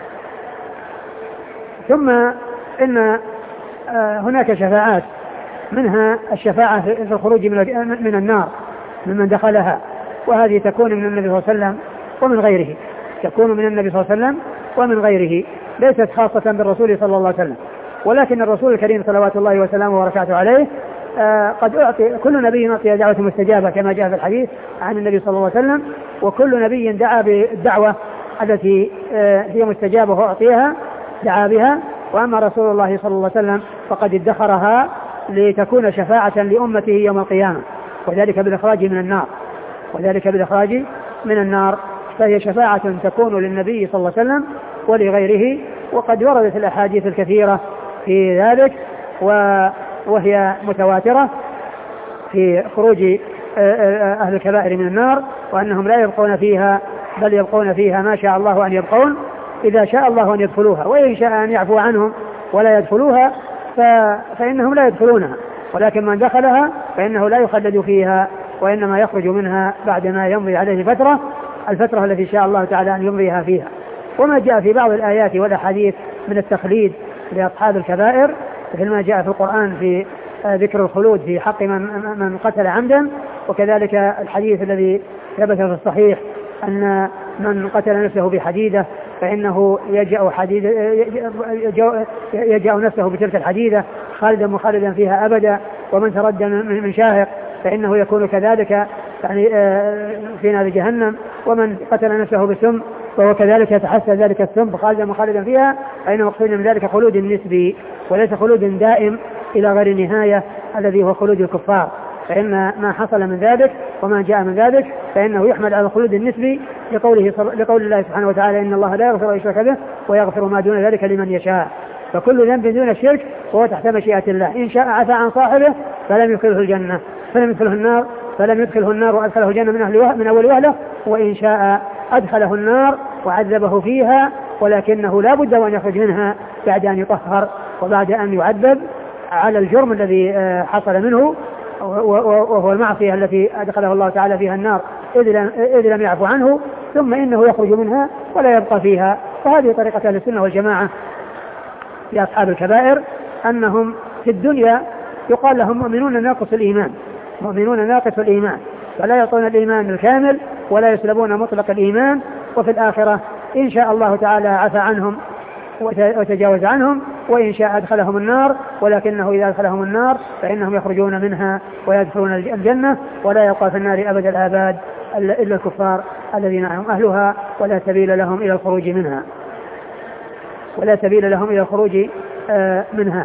ثم إن آه هناك شفاعات، منها الشفاعة في الخروج من النار ممن دخلها، وهذه تكون من النبي صلى الله عليه وسلم ومن غيره، تكون من النبي صلى الله عليه وسلم ومن غيره، ليست خاصة بالرسول صلى الله عليه وسلم، ولكن الرسول الكريم صلوات الله وسلامه وبركاته عليه آه قد أعطي كل نبي أعطي دعوة مستجابة كما جاء في الحديث عن النبي صلى الله عليه وسلم، وكل نبي دعا بالدعوة التي آه هي مستجابة وأعطيها دعا بها، وأما رسول الله صلى الله عليه وسلم فقد ادخرها لتكون شفاعة لأمته يوم القيامة، وذلك بالإخراج من النار، وذلك بالإخراج من النار، فهي شفاعة تكون للنبي صلى الله عليه وسلم ولغيره، وقد وردت الأحاديث الكثيرة في ذلك وهي متواترة في خروج أهل الكبائر من النار، وأنهم لا يبقون فيها بل يبقون فيها ما شاء الله أن يبقون، إذا شاء الله أن يدخلوها، وإن شاء أن يعفو عنهم ولا يدخلوها فإنهم لا يدخلونها، ولكن من دخلها فإنه لا يخلد فيها وإنما يخرج منها بعدما يمضي عليه فترة، الفترة التي شاء الله تعالى أن يمضيها فيها. وما جاء في بعض الآيات والأحاديث من التخليد لأصحاب الكبائر مثل ما جاء في القرآن في ذكر الخلود في حق من, من قتل عمدا، وكذلك الحديث الذي ثبت في الصحيح أن من قتل نفسه بحديدة فإنه يجأ, حديد يجأ نفسه بتلك الحديدة خالدا مخالدا فيها أبدا، ومن تردى من شاهق فإنه يكون كذلك يعني في نار جهنم، ومن قتل نفسه بسم فهو كذلك يتحسى ذلك السم خالدا مخالدا فيها، فإنه مقصود من ذلك خلود نسبي وليس خلود دائم إلى غير النهاية الذي هو خلود الكفار، فإن ما حصل من ذلك وما جاء من ذلك فإنه يحمل على الخلود النسبي لقوله لقول الله سبحانه وتعالى إن الله لا يغفر أن يشرك به ويغفر ما دون ذلك لمن يشاء، فكل ذنب دون الشرك هو تحت مشيئة الله، إن شاء عفى عن صاحبه فلم يدخله الجنة فلم يدخله النار فلم يدخله النار وأدخله الجنة من, أهل من أول وهلة، وإن شاء أدخله النار وعذبه فيها، ولكنه لا بد أن يخرج منها بعد أن يطهر وبعد أن يعذب على الجرم الذي حصل منه، وهو المعصية التي أدخله الله تعالى فيها النار إذ لم يعفو عنه، ثم إنه يخرج منها ولا يبقى فيها. وهذه طريقة أهل السنة والجماعة في أصحاب الكبائر، أنهم في الدنيا يقال لهم مؤمنون ناقص الإيمان، مؤمنون ناقص الإيمان، فلا يعطون الإيمان الكامل ولا يسلبون مطلق الإيمان، وفي الآخرة إن شاء الله تعالى عفى عنهم وتجاوز عنهم، وإن شاء أدخلهم النار، ولكنه إذا أدخلهم النار فإنهم يخرجون منها ويدخلون الجنة، ولا يبقى في النار أبد الآباد إلا الكفار الذين هم أهلها، ولا سبيل لهم إلى الخروج منها ولا سبيل لهم إلى الخروج منها.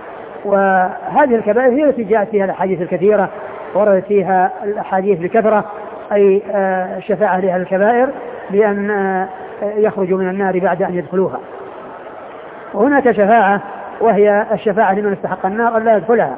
وهذه الكبائر هي التي جاءت فيها الأحاديث الكثيرة، وردت فيها الأحاديث بكثرة، أي الشفاعة لأهل الكبائر بأن يخرجوا من النار بعد أن يدخلوها. وهناك شفاعة وهي الشفاعة لمن استحق النار أن لا يدخلها،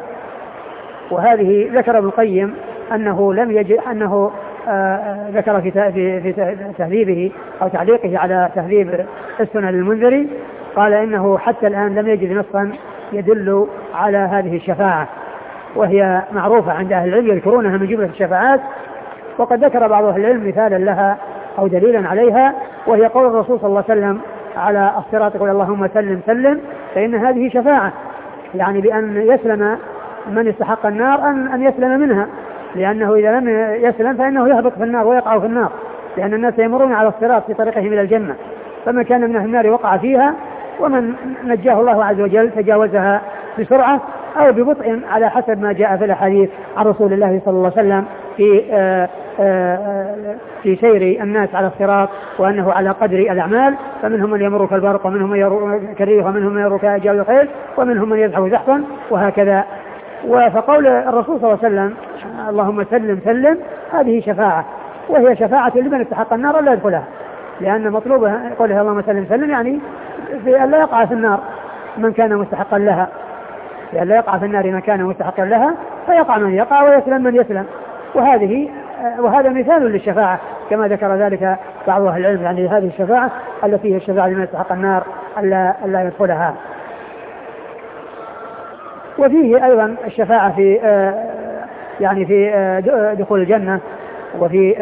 وهذه ذكر ابن القيم أنه لم يجد أنه آه ذكر في في تهذيبه أو تعليقه على تهذيب السنن للمنذري، قال إنه حتى الآن لم يجد نصا يدل على هذه الشفاعة، وهي معروفة عند أهل العلم يذكرونها من جملة الشفاعات. وقد ذكر بعض أهل العلم مثالا لها أو دليلا عليها، وهي قول الرسول صلى الله عليه وسلم على الصراط يقول اللهم سلم سلم، فإن هذه شفاعة، يعني بأن يسلم من استحق النار أن, أن يسلم منها، لأنه إذا لم يسلم فإنه يهبط في النار ويقع في النار، لأن الناس يمرون على الصراط في طريقهم إلى الجنة، فمن كان من أهل النار وقع فيها، ومن نجاه الله عز وجل تجاوزها بسرعة أو ببطء على حسب ما جاء في الأحاديث عن رسول الله صلى الله عليه وسلم في آآ آآ في سير الناس على الصراط، وأنه على قدر الأعمال، فمنهم من يمر كالبرق، ومنهم من يمر كالريح، ومنهم من يمر كأجاوي الخيل، ومنهم من يزحف زحفا، وهكذا. فقول الرسول صلى الله عليه وسلم اللهم سلم سلم هذه شفاعة، وهي شفاعة لمن استحق النار لا يدخلها، لأن مطلوبها قوله اللهم سلم سلم يعني في أن لا يقع في النار من كان مستحقا لها، لأن لا يقع في النار من كان مستحقا لها، فيقع من يقع ويسلم من يسلم. وهذه وهذا مثال للشفاعة كما ذكر ذلك بعض أهل العلم، يعني هذه الشفاعة التي هي الشفاعة لمن يستحق النار ألا, ألا يدخلها. وفيه أيضا الشفاعة في يعني في دخول الجنة، وفي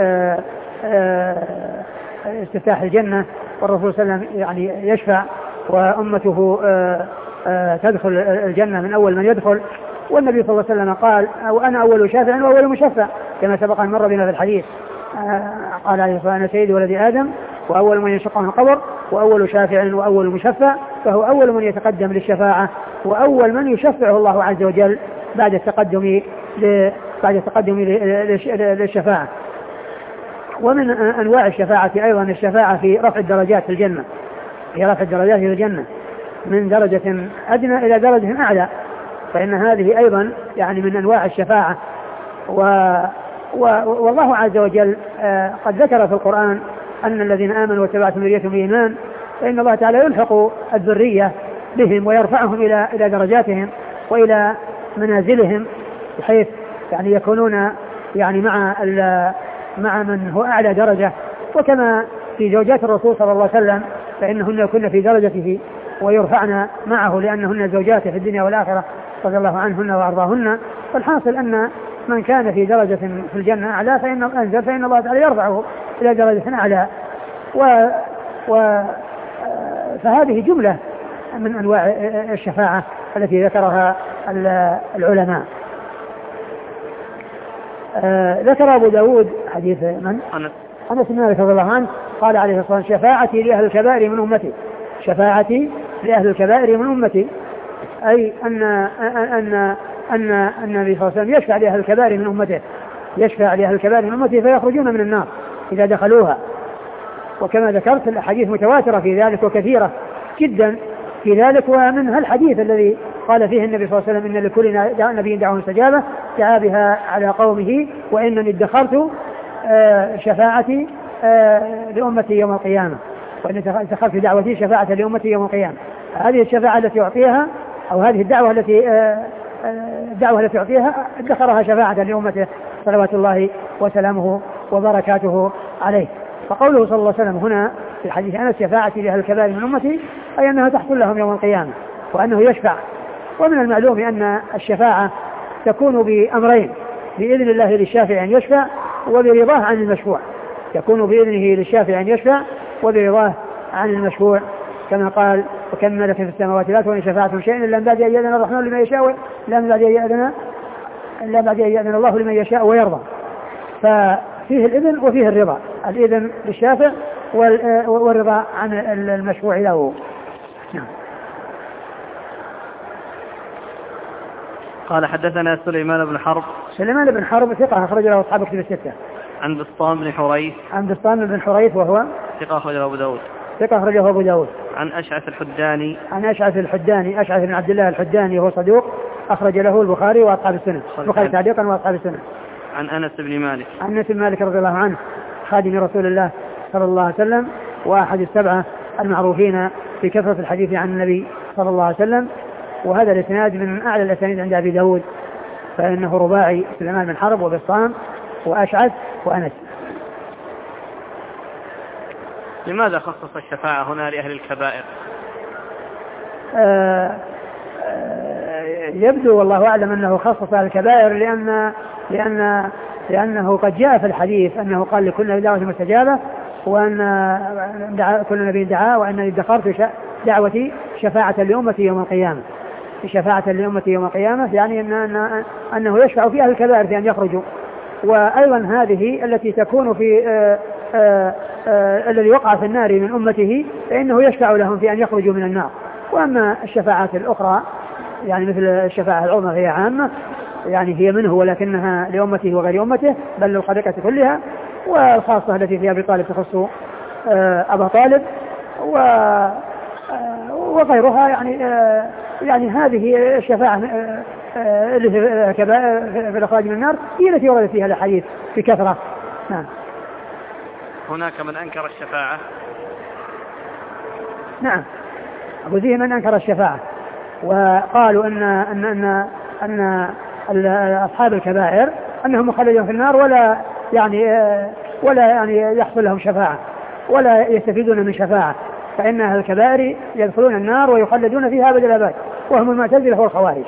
استفتاح الجنة، والرسول صلى الله عليه وسلم يعني يشفع وأمته تدخل الجنة من أول من يدخل، والنبي صلى الله عليه وسلم قال وأنا أول شافع وأول مشفع كما سبق أن مر بنا في الحديث، قال عليه الصلاة والسلام أنا سيد ولد آدم وأول من ينشق عن القبر وأول شافع وأول مشفع، فهو أول من يتقدم للشفاعة وأول من يشفعه الله عز وجل بعد التقدم بعد التقدم للشفاعة. ومن أنواع الشفاعة أيضا الشفاعة في رفع الدرجات في الجنة، في رفع الدرجات في الجنة من درجة أدنى إلى درجة أعلى، فإن هذه أيضا يعني من أنواع الشفاعة. و... و... والله عز وجل قد ذكر في القرآن أن الذين آمنوا واتبعتهم ذريتهم بإيمان فإن الله تعالى يلحق الذرية بهم ويرفعهم إلى إلى درجاتهم وإلى منازلهم، بحيث يعني يكونون يعني مع مع من هو أعلى درجة. وكما في زوجات الرسول صلى الله عليه وسلم فإنهن يكون في درجته ويرفعن معه لأنهن زوجاته في الدنيا والآخرة رضي الله عنهن وأرضاهن. فالحاصل أن من كان في درجة في الجنة أعلى فإن أنزل فإن الله تعالى يرفعه إلى درجة أعلى. و, و فهذه جملة من أنواع الشفاعة التي ذكرها العلماء. آه ذكر أبو داود حديث من؟ أنس أنس بن مالك رضي الله عنه قال عليه الصلاة والسلام شفاعتي لأهل الكبائر من أمتي، شفاعتي لأهل الكبائر من أمتي، أي أن أن أن النبي صلى الله عليه وسلم يشفع لأهل الكبائر من أمته، يشفع لأهل الكبائر من أمته فيخرجون من النار إذا دخلوها. وكما ذكرت الأحاديث متواترة في ذلك وكثيرة جدا في ذلك، ومنها الحديث الذي قال فيه النبي صلى الله عليه وسلم إن لكل نبي دعوة مستجابة دعا بها على قومه وإنني ادخرت شفاعتي لأمتي يوم القيامة، وإن ادخرت دعوتي شفاعة لأمتي يوم القيامة. هذه الشفاعة التي يعطيها أو هذه الدعوة التي الدعوة التي يعطيها ادخرها شفاعة لأمته صلوات الله وسلامه وبركاته عليه. فقوله صلى الله عليه وسلم هنا في الحديث أنا شفاعتي لأهل الكبائر من أمتي أي أنها تحصل لهم يوم القيامة وأنه يشفع. ومن المعلوم أن الشفاعة تكون بأمرين، بإذن الله للشافع أن يشفع وبرضاه عن المشفوع، يكون بإذنه للشافع أن يشفع وبرضاه عن المشفوع، كما قال وكم ملك في السماوات لا تغني شفاعتهم شيئا إلا من بعد أن يأذن الرحمن لمن يشاء إلا من بعد أن يأذن إلا بعد أن يأذن الله لمن يشاء ويرضى. ففيه الإذن وفيه الرضا، الإذن للشافع والرضا عن المشفوع له. نعم. قال حدثنا سليمان بن حرب. سليمان بن حرب ثقة أخرج له أصحاب كتب الستة. عن بسطام بن حريث. عن بسطام بن حريث وهو ثقة أخرجه أبو داود. ثقة أخرجه أبو داود. عن أشعث الحداني. عن أشعث الحداني أشعث بن عبد الله الحداني وهو صدوق أخرج له البخاري وأصحاب السنة، البخاري تعليقا وأصحاب السنة. عن أنس بن مالك. عن أنس بن مالك رضي الله عنه خادم رسول الله صلى الله عليه وسلم وأحد السبعة المعروفين في كثرة الحديث عن النبي صلى الله عليه وسلم، وهذا الاسناد من أعلى الاسانيد عند أبي داود، فإنه رباعي سليمان بن حرب وبسطام وأشعث وأنس. لماذا خصص الشفاعة هنا لأهل الكبائر؟ آه آه يبدو والله أعلم أنه خصص الكبائر لأن لأن لأنه قد جاء في الحديث أنه قال لكل دعوة مستجابة، وأن كل نبي دعاء، وأنني ادخرت دعوتي شفاعة لأمتي يوم القيامة، شفاعة لأمتي يوم القيامة، يعني أن أن أنه يشفع في أهل الكبائر في أن يخرجوا. وأيضا هذه التي تكون في آآ آآ آآ الذي وقع في النار من أمته فإنه يشفع لهم في أن يخرجوا من النار. وأما الشفاعات الأخرى يعني مثل الشفاعة العظمى هي عامة، يعني هي منه ولكنها لأمته وغير أمته بل للخليقة كلها، والخاصة التي في أبي طالب تخص أبا طالب وغيرها. يعني يعني هذه الشفاعة اللي في الإخراج من النار هي التي وردت فيها الحديث بكثرة. نعم. هناك من أنكر الشفاعة. نعم، وفيه من أنكر الشفاعة وقالوا أن أن أن أن أصحاب الكبائر أنهم مخلدون في النار ولا يعني ولا يعني يحصل لهم شفاعة ولا يستفيدون من شفاعة، فإن أهل الكبائر يدخلون النار ويخلدون فيها أبد الآباد، وهم المعتزلة والخوارج.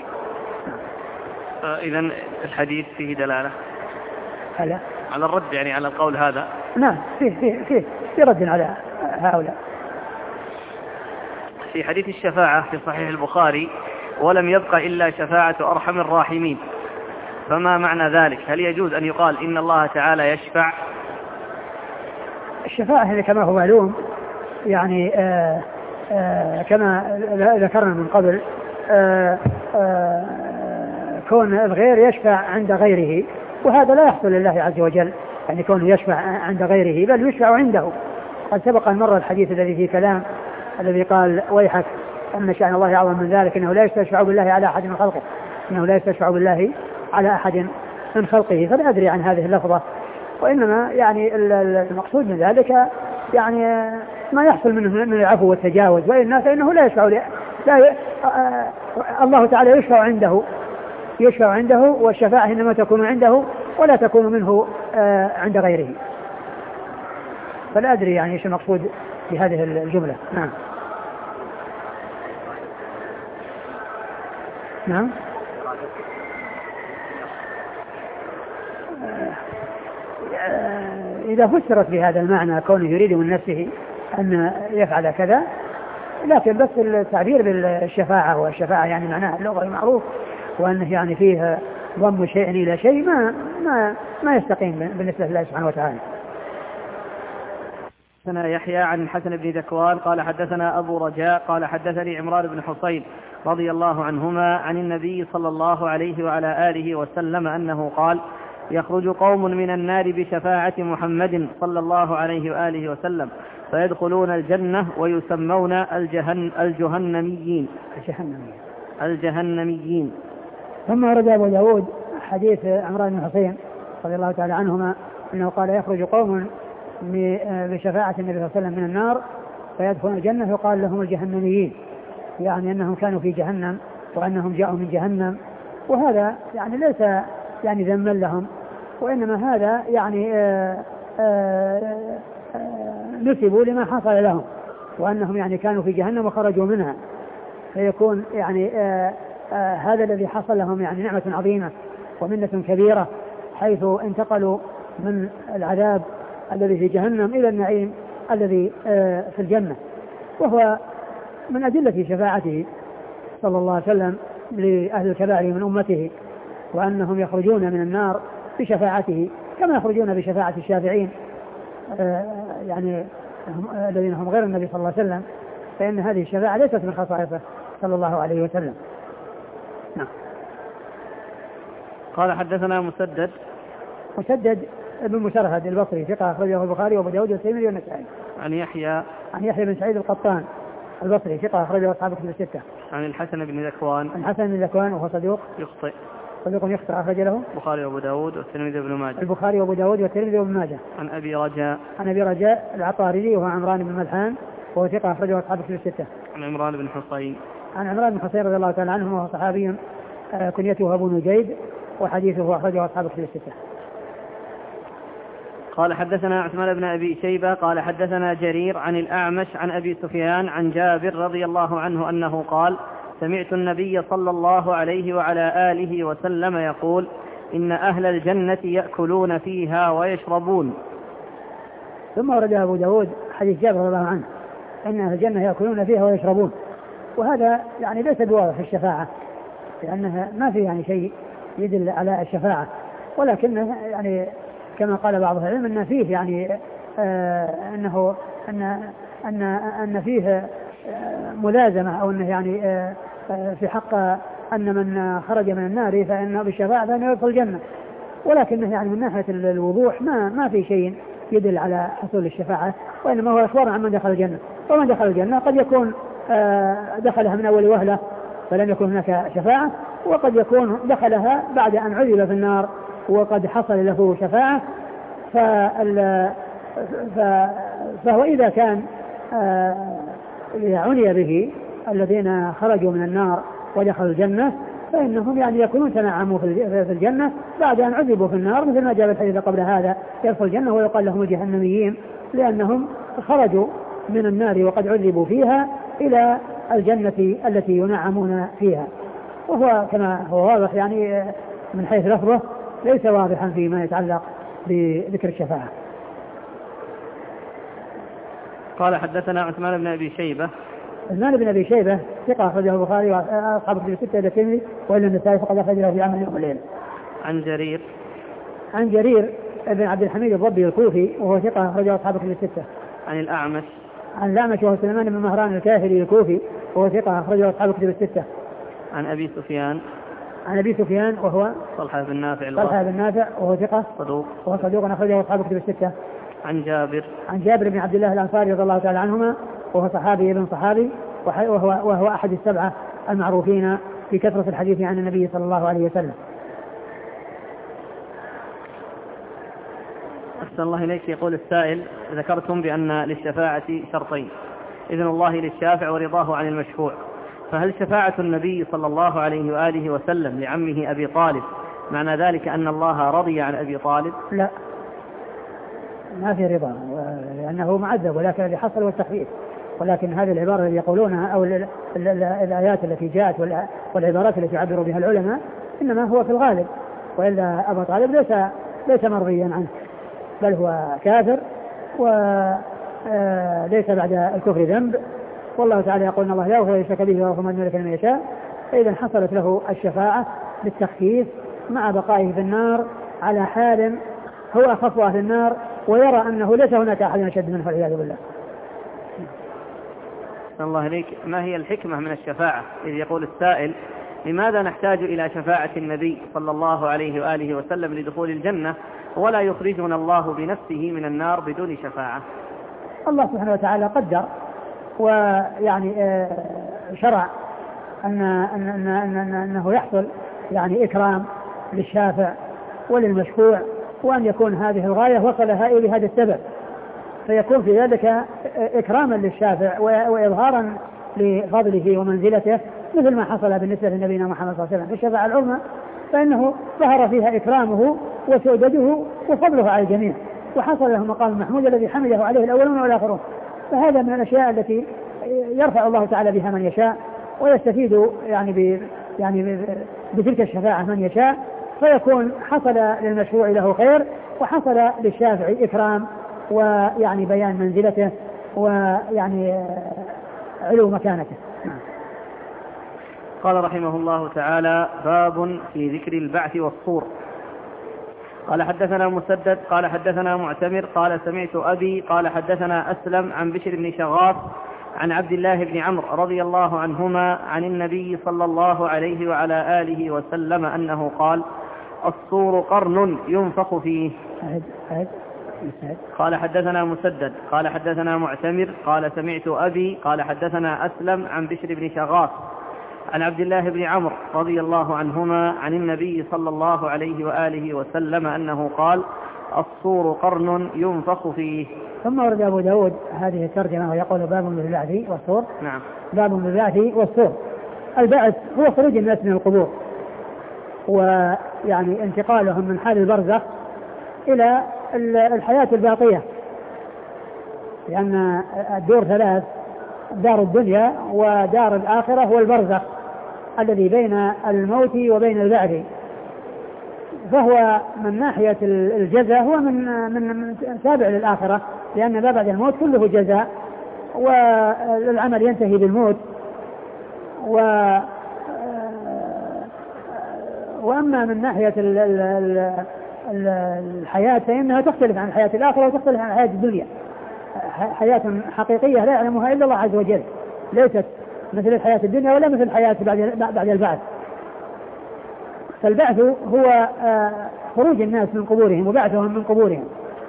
إذن الحديث فيه دلالة هلا على الرد يعني على القول هذا. نعم، فيه فيه فيه في رد على هؤلاء. في حديث الشفاعة في صحيح البخاري ولم يبقى إلا شفاعة أرحم الراحمين، فما معنى ذلك؟ هل يجوز أن يقال إن الله تعالى يشفع؟ الشفاعة كما هو معلوم يعني آآ آآ كما ذكرنا من قبل آآ آآ كون الغير يشفع عند غيره، وهذا لا يحصل لله عز وجل، يعني كونه يشفع عند غيره بل يشفع عنده. قد سبق أن مر الحديث الذي فيه كلام الذي قال ويحك أن شأن الله أعظم من ذلك، إنه لا يستشفع بالله على أحد من خلقه، إنه لا يستشفع بالله على أحد من خلقه. فلا أدري عن هذه اللفظة، وإنما يعني المقصود من ذلك يعني ما يحصل منه من العفو والتجاوز، وإلا فإنه لا يشفع لا ي... الله تعالى يشفع عنده يشفع عنده والشفاعة إنما تكون عنده ولا تكون منه عند غيره. فلا أدري يعني إيش المقصود بهذه الجملة. نعم. نعم. إذا فسرت بهذا المعنى كونه يريد من نفسه أن يفعل كذا، لكن بس التعبير بالشفاعة، والشفاعة يعني معناها اللغوي معروف، وأنه يعني فيه ضم شيء إلى شيء ما ما ما يستقيم بالنسبة لله سبحانه وتعالى. حدثنا يحيى عن الحسن بن ذكوان قال حدثنا أبو رجاء قال حدثني عمران بن حصين رضي الله عنهما عن النبي صلى الله عليه وعلى آله وسلم أنه قال: يخرج قوم من النار بشفاعة محمد صلى الله عليه وآله وسلم فيدخلون الجنة ويسمون الجهن الجهنميين الجهنميين. ثم ورد أبو داود حديث عمران بن حصين رضي الله تعالى عنهما أنه قال: يخرج قوم بشفاعة النبي صلى الله عليه وسلم من النار فيدخلون الجنة يقال لهم الجهنميين، يعني أنهم كانوا في جهنم وأنهم جاءوا من جهنم. وهذا يعني ليس يعني ذما لهم، وإنما هذا يعني آآ آآ آآ نسبوا لما حصل لهم، وأنهم يعني كانوا في جهنم وخرجوا منها، فيكون يعني آآ آآ هذا الذي حصل لهم يعني نعمة عظيمة ومنة كبيرة، حيث انتقلوا من العذاب الذي في جهنم إلى النعيم الذي في الجنة. وهو من أدلة شفاعته صلى الله عليه وسلم لأهل الكبائر من أمته، وأنهم يخرجون من النار بشفاعته كما يخرجون بشفاعة الشافعين يعني الذين هم غير النبي صلى الله عليه وسلم، فإن هذه الشفاعة ليست من خصائصه صلى الله عليه وسلم. نعم. قال حدثنا مسدد مسدد ابن مسرهد البصري ثقة أخرجه البخاري وأبو داود والترمذي والنسائي. عن يحيى عن يحيى بن سعيد القطان البصري ثقة أخرجه أصحاب الكتب الستة. عن الحسن بن ذكوان. عن الحسن بن ذكوان وهو صدوق يخطئ. صدوق يخطئ أخرج له البخاري وأبو داود والترمذي وابن ماجه. البخاري وأبو داود والترمذي وابن ماجه. عن أبي رجاء. عن أبي رجاء العطاردي وهو عمران بن ملحان وهو ثقة أخرجه أصحاب الكتب الستة. عن عمران بن حصين. عن عمران بن حصين رضي الله تعالى عنه وهو صحابي كنيته أبو نجيد وحديثه أخرجه أصحاب الكتب الستة. قال حدثنا عثمان بن أبي شيبة قال حدثنا جرير عن الأعمش عن أبي سفيان عن جابر رضي الله عنه أنه قال سمعت النبي صلى الله عليه وعلى آله وسلم يقول إن أهل الجنة يأكلون فيها ويشربون. ثم ورد أبو داود حديث جابر رضي الله عنه إن أهل الجنة يأكلون فيها ويشربون، وهذا يعني ليس بواضح في الشفاعة لأنها ما في يعني شيء يدل على الشفاعة، ولكنه يعني كما قال بعض العلم أن فيه يعني آه أنه أن أن أن فيه آه ملازمة أو أنه يعني آه في حق أن من خرج من النار فإنه بالشفاعة فإنه يدخل الجنة، ولكنه يعني من ناحية الوضوح ما ما في شيء يدل على حصول الشفاعة، وإنما هو إخبار عن من دخل الجنة. ومن دخل الجنة قد يكون آه دخلها من أول وهلة فلم يكن هناك شفاعة، وقد يكون دخلها بعد أن عذب في النار وقد حصل له شفاعة. فهو إذا كان عني به الذين خرجوا من النار ودخلوا الجنة فإنهم يعني يكونون تنعموا في الجنة بعد أن عذبوا في النار، مثل ما جاء الحديث قبل هذا يدخل الجنة ويقال لهم الجهنميين لأنهم خرجوا من النار وقد عذبوا فيها إلى الجنة التي ينعمون فيها. وهو كما هو واضح يعني من حيث لفظه ليس واضحا فيما يتعلق بذكر الشفاعة. قال حدثنا عثمان بن أبي شيبة. عثمان بن أبي شيبة ثقة أخرجه البخاري وأصحاب الكتب الستة إلى الترمذي وإلا النسائي فقد أخرج له في عمل يوم الليل. عن جرير. عن جرير بن عبد الحميد الضبي الكوفي وهو ثقة أخرجه أصحاب الكتب الستة. عن الأعمش. عن الأعمش وهو سليمان بن مهران الكاهلي الكوفي وهو ثقة أخرجه أصحاب الكتب الستة. عن أبي سفيان. عن أبي سفيان وهو طلحة بن نافع. طلحة بن نافع وهو ثقة صدوق وهو صدوق أخرجه أصحاب الكتب الستة. عن جابر. عن جابر بن عبد الله الأنصاري رضي الله تعالى عنهما وهو صحابي ابن صحابي وهو, وهو أحد السبعة المعروفين في كثرة الحديث عن النبي صلى الله عليه وسلم. أحسن الله إليك. يقول السائل ذكرتم بأن للشفاعة شرطين: إذن الله للشافع ورضاه عن المشفوع، فهل شفاعة النبي صلى الله عليه وآله وسلم لعمه أبي طالب معنى ذلك أن الله رضي عن أبي طالب؟ لا، ما في رضا لأنه معذب، ولكن اللي حصل هو التخفيف. ولكن هذه العبارة التي يقولونها أو الآيات التي جاءت والعبارات التي يعبر بها العلماء إنما هو في الغالب، وإلا أبو طالب ليس ليس مرضيا عنه، بل هو كافر وليس بعد الكفر ذنب. والله تعالى يقول إن الله لا يغفر يشرك به ويغفر ما دون ذلك لمن يشاء، فإذا حصلت له الشفاعة بالتخفيف مع بقائه في النار على حال هو أخف أهل النار ويرى أنه ليس هناك أحد أشد منه والعياذ بالله. الله إليك، ما هي الحكمة من الشفاعة؟ إذ يقول السائل: لماذا نحتاج إلى شفاعة النبي صلى الله عليه وآله وسلم لدخول الجنة ولا يخرجنا الله بنفسه من النار بدون شفاعة؟ الله سبحانه وتعالى قدر ويعني شرع أن أن أن أن أنه يحصل يعني إكرام للشافع وللمشفوع، وأن يكون هذه الغاية وصلها إلى هذا السبب، فيكون في ذلك إكراما للشافع وإظهارا لفضله ومنزلته، مثل ما حصل بالنسبة لنبينا محمد صلى الله عليه وسلم في الشفاعة العظمى، فإنه ظهر فيها إكرامه وسؤدده وفضله على الجميع، وحصل له مقام المحمود الذي حمده عليه الأولون والآخرون. فهذا من الأشياء التي يرفع الله تعالى بها من يشاء، ويستفيد يعني ب يعني بتلك الشفاعة من يشاء، فيكون حصل للمشروع له خير وحصل للشافعي إكرام ويعني بيان منزلته ويعني علو مكانته. قال رحمه الله تعالى: باب في ذكر البعث والصور. قال حدثنا مسدد قال حدثنا معتمر قال سمعت أبي قال حدثنا أسلم عن بشر بن شغاف عن عبد الله بن عمرو رضي الله عنهما عن النبي صلى الله عليه وعلى آله وسلم أنه قال: الصور قرن ينفخ فيه. أهد أهد. قال حدثنا مسدد قال حدثنا معتمر قال سمعت أبي قال حدثنا أسلم عن بشر بن شغاف عن عبد الله بن عمرو رضي الله عنهما عن النبي صلى الله عليه وآله وسلم أنه قال: الصور قرن ينفخ فيه. ثم ورد أبو داود هذه الترجمة ويقول: باب بالبعث والصور. نعم. باب بالبعث والصور. البعث هو خروج الناس من القبور ويعني انتقالهم من حال البرزخ إلى الحياة الباقية، لأن الدور ثلاث: دار الدنيا ودار الآخرة والبرزخ الذي بين الموت وبين البعث. فهو من ناحية الجزاء هو من من تابع للآخرة، لأن ما بعد الموت كله جزاء والعمل ينتهي بالموت. و وأما من ناحية ال ال ال الحياة فإنها تختلف عن حياة الآخرة وتختلف عن حياة الدنيا. حياة حقيقية لا يعلمها إلا الله عز وجل، ليست مثل الحياة الدنيا ولا مثل الحياة بعد البعث. فالبعث هو خروج الناس من قبورهم وبعثهم من قبورهم.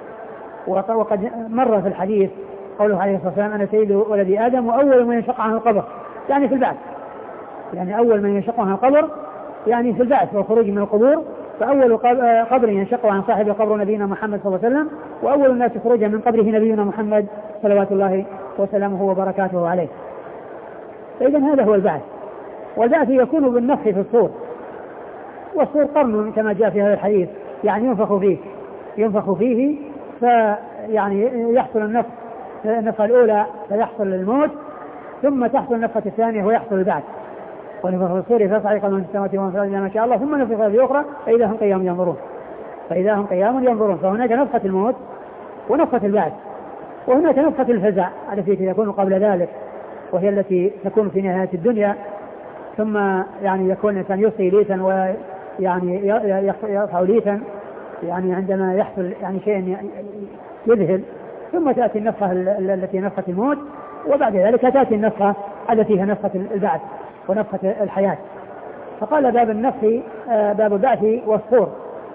وقد مر في الحديث قوله عليه الصلاة والسلام: أنا سيد ولد آدم وأول من ينشق عنه القبر، يعني في البعث، يعني أول من ينشق عنه القبر يعني في البعث والخروج من القبور. فأول قبر ينشق عن صاحب قبر نبينا محمد صلى الله عليه وسلم، وأول الناس خروجا من قبره نبينا محمد صلوات الله وسلامه وبركاته عليه. فإذا هذا هو البعث. والبعث يكون بالنفخ في الصور، والصور قرن كما جاء في هذا الحديث، يعني ينفخ فيه ينفخ فيه فيعني يحصل النفخ النفخة الأولى فيحصل الموت، ثم تحصل النفخة الثانية ويحصل البعث. ونفخ في الصور فصعق من في السماوات ومن في الأرض ما شاء الله ثم نفخ في أخرى فإذا هم قيام ينظرون فإذا هم قيام ينظرون فهناك نفخة الموت ونفخة البعث، وهناك نفخة الفزع التي تكون قبل ذلك، وهي التي تكون في نهاية الدنيا، ثم يعني يكون الإنسان يصغي ليتا ويعني يرفع ليتا يعني عندما يحصل يعني شيء يذهل، ثم تأتي النفخة التي نفخة الموت، وبعد ذلك تأتي النفخة التي هي نفخة البعث ونفخة الحياة. فقال: باب النفخ باب البعث والصور.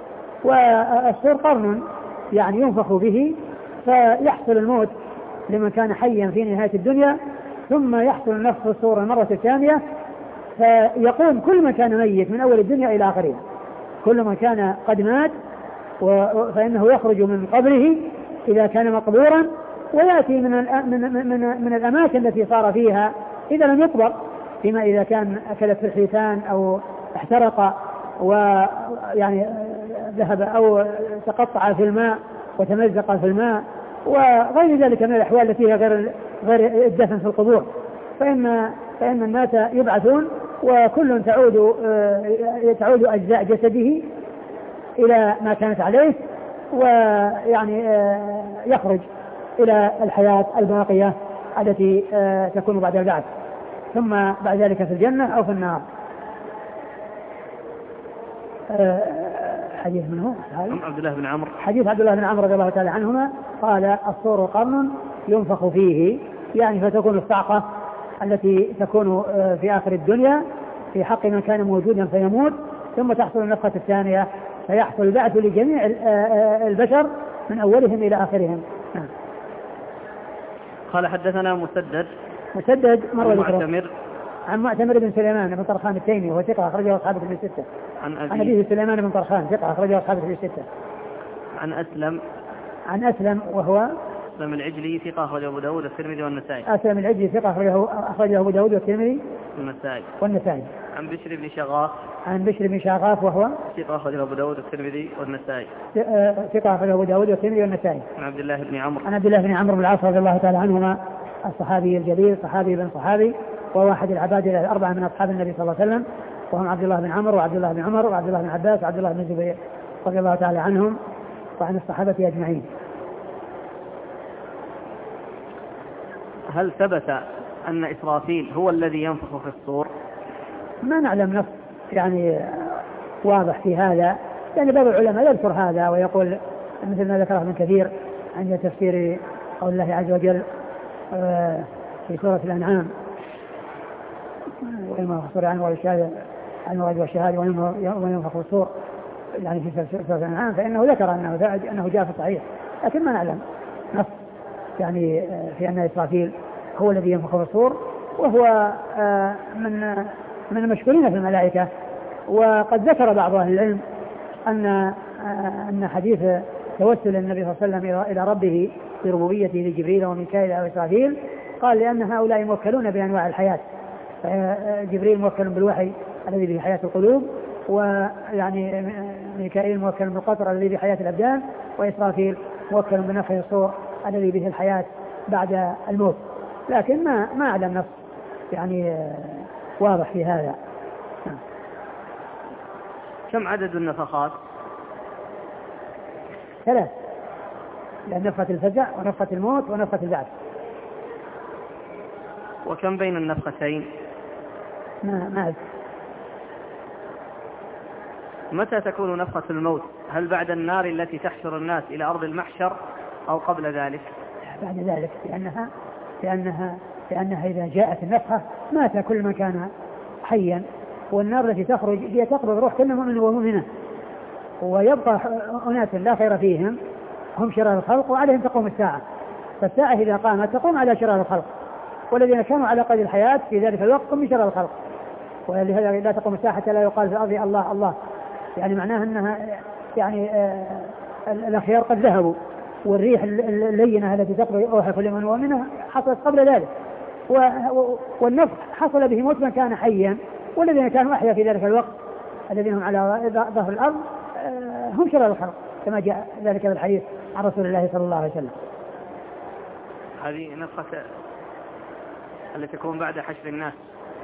والصور قرن يعني ينفخ به فيحصل الموت لمن كان حيا في نهاية الدنيا، ثم يحصل النفخ في الصور المرة الثانية فيقوم كل من كان ميت من أول الدنيا إلى آخرها، كل من كان قد مات فإنه يخرج من قبره إذا كان مقبورا، ويأتي من من من, من الأماكن التي صار فيها إذا لم يقبر، فيما إذا كان أكلت في الحيتان أو احترق ويعني ذهب أو تقطع في الماء وتمزق في الماء وغير ذلك من الأحوال التي هي غير غير الدفن في القبور، فإن فإن الناس يبعثون وكل تعود تعود أجزاء جسده إلى ما كانت عليه، ويعني يخرج إلى الحياة الباقية التي تكون بعد البعث، ثم بعد ذلك في الجنة أو في النار. حديث منه عبد الله بن عمرو حديث عبد الله بن عمرو رضي الله تعالى عنهما قال: الصور قرن ينفخ فيه، يعني فتكون الصعقة التي تكون في آخر الدنيا في حق من كان موجودا فيموت، ثم تحصل النفخة الثانية فيحصل البعث لجميع البشر من أولهم إلى آخرهم. قال: حدثنا مسدد مسدد مر معتمر عن معتمر بن سليمان بن طرخان التيمي وهو ثقة أخرجه أصحابه في الستة. عن عن أبيه سليمان بن طرخان ثقة أخرجه أصحابه في الستة. عن أسلم عن أسلم وهو أسلم العجلي ثقة أخرجه أبو داود والترمذي والنسائي. أسلم العجلي ثقة أخرجه أخرجه أبو داود والترمذي والنسائي. والنسائي. عن بشر بن شغاف عن بشر بن شغاف وهو ثقة أخرجه أبو داود والترمذي والنسائي. ثقة أخرجه أبو داود والترمذي والنسائي. عن عبد الله بن عمرو عن عبد الله بن عمرو بن العاص رضي الله تعالى عنهما الصحابي الجليل، صحابي بن صحابي، وواحد العباد الأربعة من أصحاب النبي صلى الله عليه وسلم، وهم عبد الله بن عمرو وعبد الله بن عمر وعبد الله بن عباس وعبد الله بن الزبير رضي الله تعالى عنهم وعن الصحابة أجمعين. هل ثبت أن إسرافيل هو الذي ينفخ في الصور؟ ما نعلم نص يعني واضح في هذا، يعني بعض العلماء يذكر هذا ويقول مثل ما ذكره ابن كثير عند تفسير قول الله عز وجل في سورة الأنعام وإما خصر عن والشهادة عن الرجل والشهادة وينفخ في الصور يعني في سورة الأنعام، فإنه ذكر أنه أنه جاء في الصحيح، لكن ما نعلم نص يعني في أن إسرافيل هو الذي ينفخ في الصور، وهو من من المشهورين في الملائكة. وقد ذكر بعض أهل العلم أن أن حديث توسل النبي صلى الله عليه وسلم إلى ربه بربوبيته لجبريل وميكائيل وإسرافيل قال لأن هؤلاء موكلون بأنواع الحياة، جبريل موكل بالوحي الذي به حياة القلوب، ويعني ميكائيل موكل بالقطر الذي به حياة الأبدان، وإسرافيل موكل بنفخ الصور الذي به الحياة بعد الموت. لكن ما ما أعلم نص يعني واضح في هذا. كم عدد النفخات؟ ثلاث، لأن نفخة الفزع ونفخة الموت ونفخة البعث. وكم بين النفختين؟ ما ما أدري. متى تكون نفخة الموت؟ هل بعد النار التي تحشر الناس إلى أرض المحشر أو قبل ذلك؟ بعد ذلك، لأنها لأنها لأنها إذا جاءت النفخة مات كل من كان حيا، والنار التي تخرج هي تقبض روح كل مؤمن ومؤمنة، ويبقى أناس لا خير فيهم هم شرار الخلق وعليهم تقوم الساعة، فالساعة إذا قامت تقوم على شرار الخلق، والذين كانوا على قيد الحياة في ذلك الوقت هم من شرار الخلق، ولهذا لا تقوم الساعة حتى لا يقال في الأرض الله الله، يعني معناها أنها يعني آه الأخيار قد ذهبوا، والريح اللينة التي تقبل روح كل من مؤمنة حصلت قبل ذلك، والنفخ حصل به موت من كان حيا، والذين كانوا أحيا في ذلك الوقت الذين هم على ظهر الأرض هم شرار الخلق، كما جاء ذلك في الحديث عن رسول الله صلى الله عليه وسلم. هذه نفخة التي تكون بعد حشر الناس.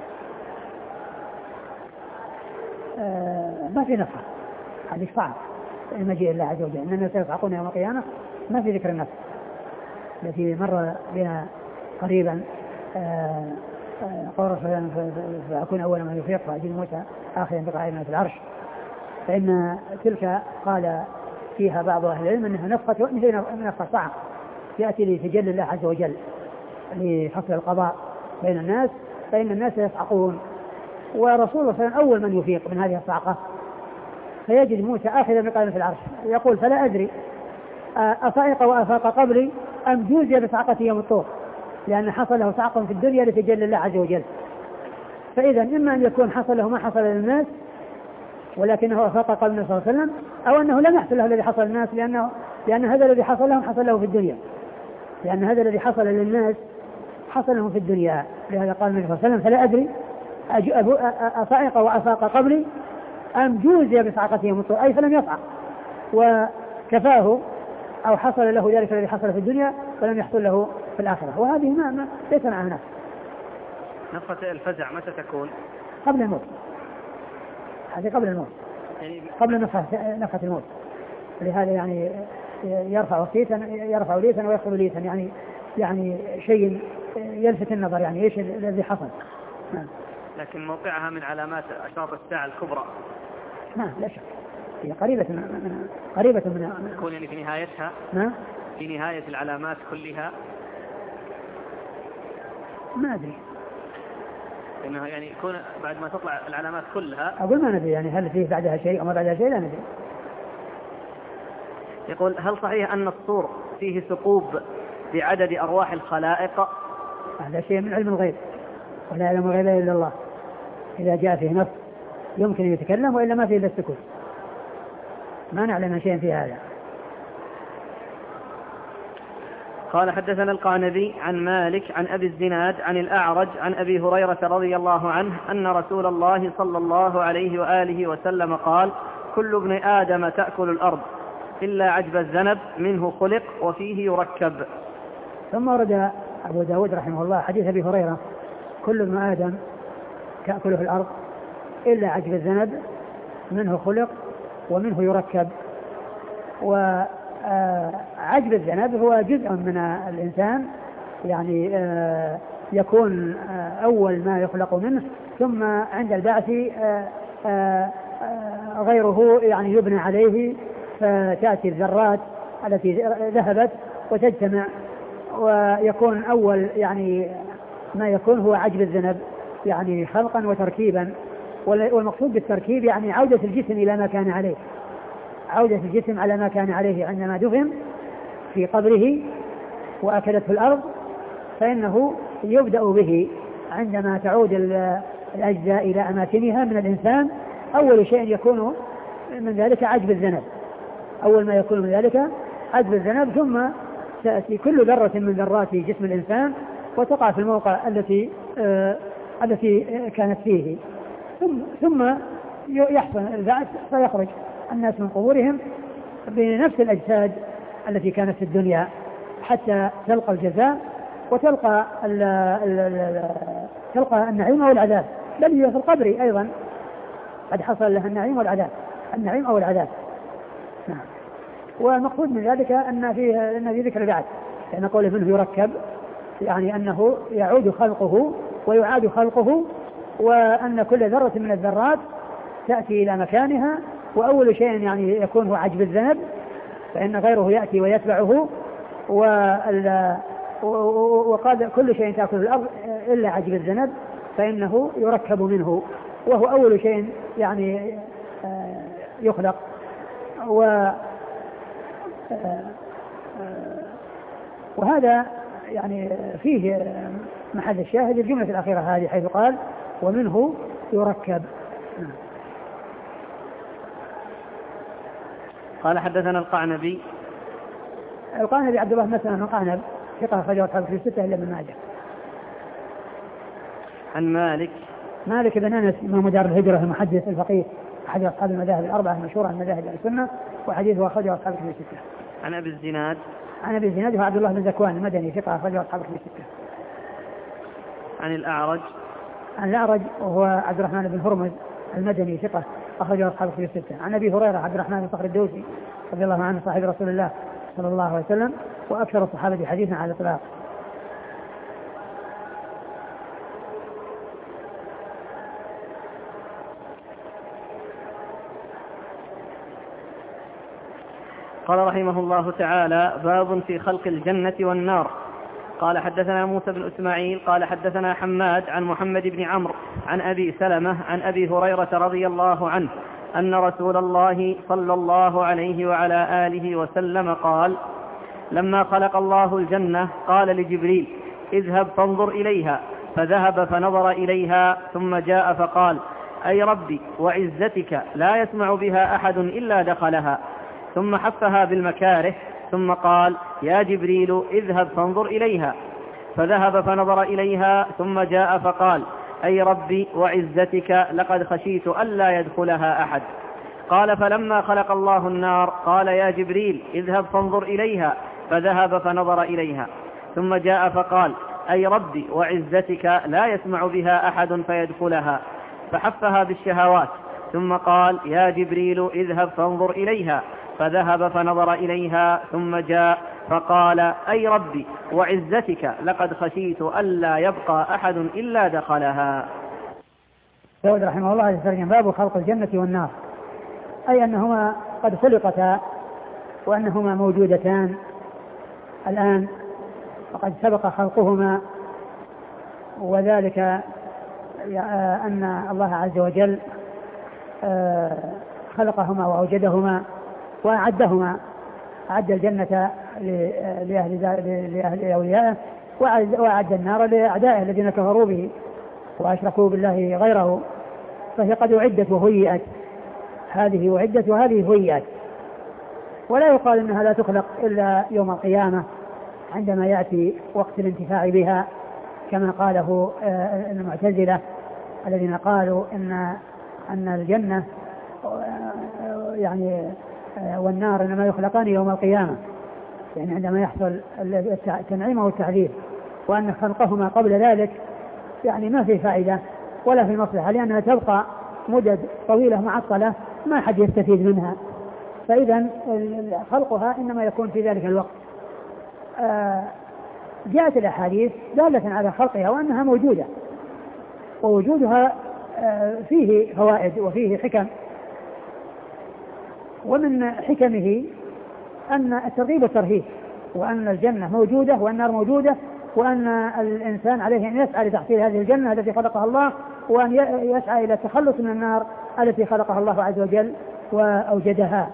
آه ما في نفخة، هذه صعب المجيء الله عز وجل إن الناس يصعقون يوم القيامة، ما في ذكر النفخ التي مر بنا قريبا. آه قول رسول الله فأكون أول من يفيق فأجد موسى آخر بقائمة في العرش، فإن تلك قال فيها بعض أهل العلم أنها نفخة مثل نفخة صعق يأتي لتجلي الله عز وجل لفصل القضاء بين الناس، فإن الناس يصعقون، ورسول الله صلى الله عليه وسلم أول من يفيق من هذه الصعقة، فيجد موسى آخر بقائمة في العرش يقول فلا أدري أصائق وأفاق قبلي أم جوزي بصعقة يوم الطور، لأن حصل له صعق في الدنيا لتجلي الله عز وجل. فإذا إما أن يكون حصل له ما حصل للناس ولكنه أفاق قبل النبي صلى الله عليه وسلم، أو أنه لم يحصل له الذي حصل للناس، لأنه لأن هذا الذي حصل لهم حصل له في الدنيا، لأن هذا الذي حصل للناس حصل لهم في الدنيا. لهذا قال النبي صلى الله عليه وسلم فلا أدري أصعق وأفاق قبلي أم جوزي بصعقة يوم الطور، أي فلم يصعق وكفاه أو حصل له ذلك الذي حصل في الدنيا ولم يحصل له في الآخرة، وهذه ما, ما ليس معها نفس. نفخة الفزع متى تكون؟ قبل الموت، هذه قبل الموت، يعني قبل نفخة نفخة الموت، لهذا يعني يرفع ليتا يرفع ليتا ويخفض ليتا، يعني يعني شيء يلفت النظر، يعني ايش الذي حصل. نعم. لكن موقعها من علامات أشراط الساعة الكبرى. نعم لا شك، هي قريبة من قريبة من تكون يعني في نهايتها. نعم. في نهاية العلامات كلها. ما أدري. إنها يعني يكون بعد ما تطلع العلامات كلها. أقول ما ندري يعني هل فيه بعدها شيء أو ما بعدها شيء، لا ندري. يقول هل صحيح أن الصور فيه ثقوب بعدد أرواح الخلائق؟ هذا شيء من علم الغيب، ولا يعلم الغيب إلا الله. إذا جاء فيه نص يمكن أن يتكلم، وإلا ما فيه إلا السكوت، ما نعلم شيء في هذا. قال حدثنا القعنبي عن مالك عن أبي الزناد عن الأعرج عن أبي هريرة رضي الله عنه أن رسول الله صلى الله عليه وآله وسلم قال كل ابن آدم تأكل الأرض إلا عجب الذنب منه خلق وفيه يركب. ثم ورد أبو داود رحمه الله حديث أبي هريرة كل ابن آدم تأكله الأرض إلا عجب الذنب، منه خلق ومنه يركب. وعجب الذنب هو جزء من الإنسان، يعني يكون أول ما يخلق منه، ثم عند البعث غيره يعني يبنى عليه، فتأتي الذرات التي ذهبت وتجتمع، ويكون أول يعني ما يكون هو عجب الذنب، يعني خلقا وتركيبا. والمقصود بالتركيب يعني عودة الجسم إلى ما كان عليه، عودة الجسم على ما كان عليه عندما دفن في قبره وأكلته الأرض، فإنه يبدأ به عندما تعود الأجزاء إلى أماكنها من الإنسان. أول شيء يكون من ذلك عجب الذنب، أول ما يكون من ذلك عجب الذنب، ثم تأتي كل ذرة من ذرات جسم الإنسان وتقع في الموقع التي آه التي كانت فيه، ثم, ثم يحصل البعث فيخرج الناس من قبورهم بنفس الأجساد التي كانت في الدنيا، حتى تلقى الجزاء وتلقى ال ال ال تلقى النعيم والعذاب، بل هي في القبر أيضا قد حصل لها النعيم والعذاب، النعيم أو العذاب. نعم. والمقصود من ذلك أن فيه أن في ذكر البعث، لأن قوله منه يركب يعني أنه يعود خلقه ويعاد خلقه، وأن كل ذرة من الذرات تأتي إلى مكانها، وأول شيء يعني يكون هو عجب الذنب، فإن غيره يأتي ويتبعه، وقال كل شيء تأكل الأرض إلا عجب الذنب فإنه يركب منه، وهو أول شيء يعني يخلق. و وهذا يعني فيه محل الشاهد الجملة الأخيرة هذه، حيث قال ومنه يركب. قال حدثنا القعنبي. القعنبي عبد الله مثلا القعنب ثقة أخرجه أصحاب الكتب الستة إلا ابن ماجه. عن مالك. مالك بن أنس إمام دار الهجرة المحدث الفقيه أحد أصحاب المذاهب الأربعة المشهورة عن مذاهب السنة، وحديثه أخرجه أصحاب الكتب الستة. عن أبي الزناد. عن أبي الزناد هو عبد الله بن زكوان المدني ثقة أخرجه أصحاب الكتب الستة. عن الأعرج. عن الأعرج وهو عبد الرحمن بن هرمز المدني ثقة أخرجه أصحاب الكتب الستة. عن أبي هريرة عبد الرحمن بن صخر الدوسي رضي الله عنه صاحب رسول الله صلى الله عليه وسلم، وأكثر الصحابة حديثا على الإطلاق. قال رحمه الله تعالى: باب في خلق الجنة والنار. قال حدثنا موسى بن إسماعيل قال حدثنا حماد عن محمد بن عمرو عن أبي سلمة عن أبي هريرة رضي الله عنه أن رسول الله صلى الله عليه وعلى آله وسلم قال: لما خلق الله الجنة قال لجبريل: اذهب فانظر إليها، فذهب فنظر إليها ثم جاء فقال: أي ربي وعزتك لا يسمع بها أحد إلا دخلها، ثم حفها بالمكاره، ثم قال: يا جبريل اذهب فانظر إليها، فذهب فنظر إليها ثم جاء فقال: أي ربي وعزتك لقد خشيت ألا يدخلها أحد. قال: فلما خلق الله النار قال: يا جبريل اذهب فانظر إليها، فذهب فنظر إليها ثم جاء فقال: أي ربي وعزتك لا يسمع بها أحد فيدخلها، فحفها بالشهوات، ثم قال: يا جبريل اذهب فانظر إليها، فذهب فنظر إليها ثم جاء فقال: أي ربي وعزتك لقد خشيت ألا يبقى أحد إلا دخلها. داود رحمه الله يترجم باب خلق الجنة والنار، أي أنهما قد خلقتا وأنهما موجودتان الآن، وقد سبق خلقهما، وذلك أن الله عز وجل خلقهما وأوجدهما وأعدهما، أعد الجنة لأهل, لأهل أوليائه، وأعد النار لأعدائه الذين كفروا به وأشركوا بالله غيره، فهي قد أعدت وهيئت، هذه أعدت وهذه هيئت، ولا يقال إنها لا تخلق إلا يوم القيامة عندما يأتي وقت الانتفاع بها، كما قاله المعتزلة الذين قالوا إن أن الجنة يعني والنار إنما يخلقان يوم القيامة، يعني عندما يحصل التنعيم والتعذيب، وأن خلقهما قبل ذلك يعني ما في فائدة ولا في مصلحة، لأنها تبقى مدد طويلة معطلة ما حد يستفيد منها، فإذا خلقها إنما يكون في ذلك الوقت. آه جاءت الأحاديث دالة على خلقها وأنها موجودة، ووجودها آه فيه فوائد وفيه حكم، ومن حكمه أن الترغيب والترهيب، وأن الجنة موجودة والنار موجودة، وأن الإنسان عليه أن يسعى لتحصيل هذه الجنة التي خلقها الله، وأن يسعى إلى التخلص من النار التي خلقها الله عز وجل وأوجدها.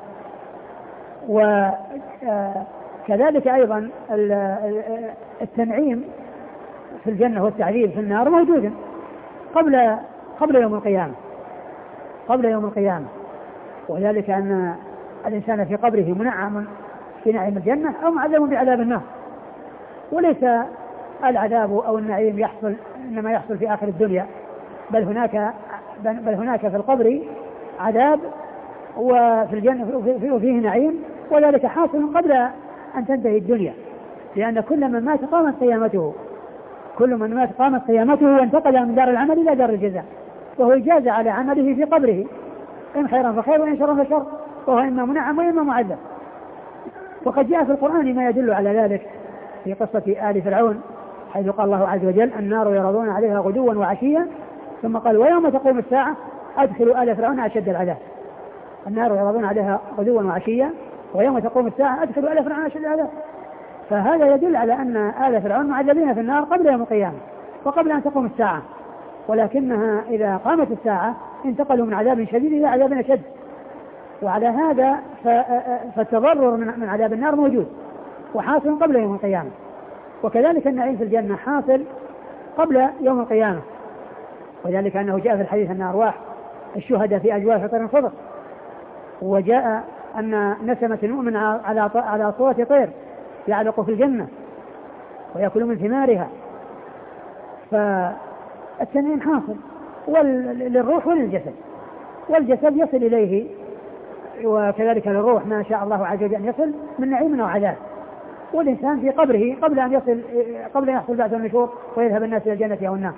وكذلك أيضا التنعيم في الجنة والتعذيب في النار موجود قبل قبل يوم القيامة قبل يوم القيامة وذلك أن الإنسان في قبره منعم في نعيم الجنة أو معذب بعذاب النار، وليس العذاب أو النعيم يحصل إنما يحصل في آخر الدنيا، بل هناك بل هناك في القبر عذاب وفي الجنة وفيه نعيم، وذلك حاصل قبل أن تنتهي الدنيا، لأن كل من مات قامت قيامته كل من مات قامت قيامته وانتقل من دار العمل إلى دار الجزاء، وهو يجازى على عمله في قبره إن خيرا فخير وإن شرا فشر، وهو إما منعم وإما معذب. وقد جاء في القرآن ما يدل على ذلك في قصة آل فرعون، حيث قال الله عز وجل النار يعرضون عليها غدوا وعشيا، ثم قال ويوم تقوم الساعة أدخلوا آل فرعون أشد العذاب. النار يعرضون عليها غدوا وعشيا ويوم تقوم الساعة أدخلوا آل فرعون أشد العذاب. فهذا يدل على أن آل فرعون معذبين في النار قبل يوم القيامة وقبل أن تقوم الساعة، ولكنها إذا قامت الساعة انتقلوا من عذاب شديد إلى عذاب أشد. وعلى هذا فالتضرر من عذاب النار موجود وحاصل قبل يوم القيامة، وكذلك النعيم في الجنة حاصل قبل يوم القيامة، وذلك أنه جاء في الحديث أن أرواح الشهداء في أجواف طير خضر، وجاء أن نسمة المؤمن على على صورة طير يعلق في الجنة ويأكل من ثمارها، فالتنعيم حاصل للروح وللجسد، والجسد يصل إليه وكذلك للروح ما شاء الله عز وجل أن يصل من نعيم أو عذاب، والإنسان في قبره قبل أن يصل قبل أن يحصل بعث النشور ويذهب الناس إلى الجنة أو النار.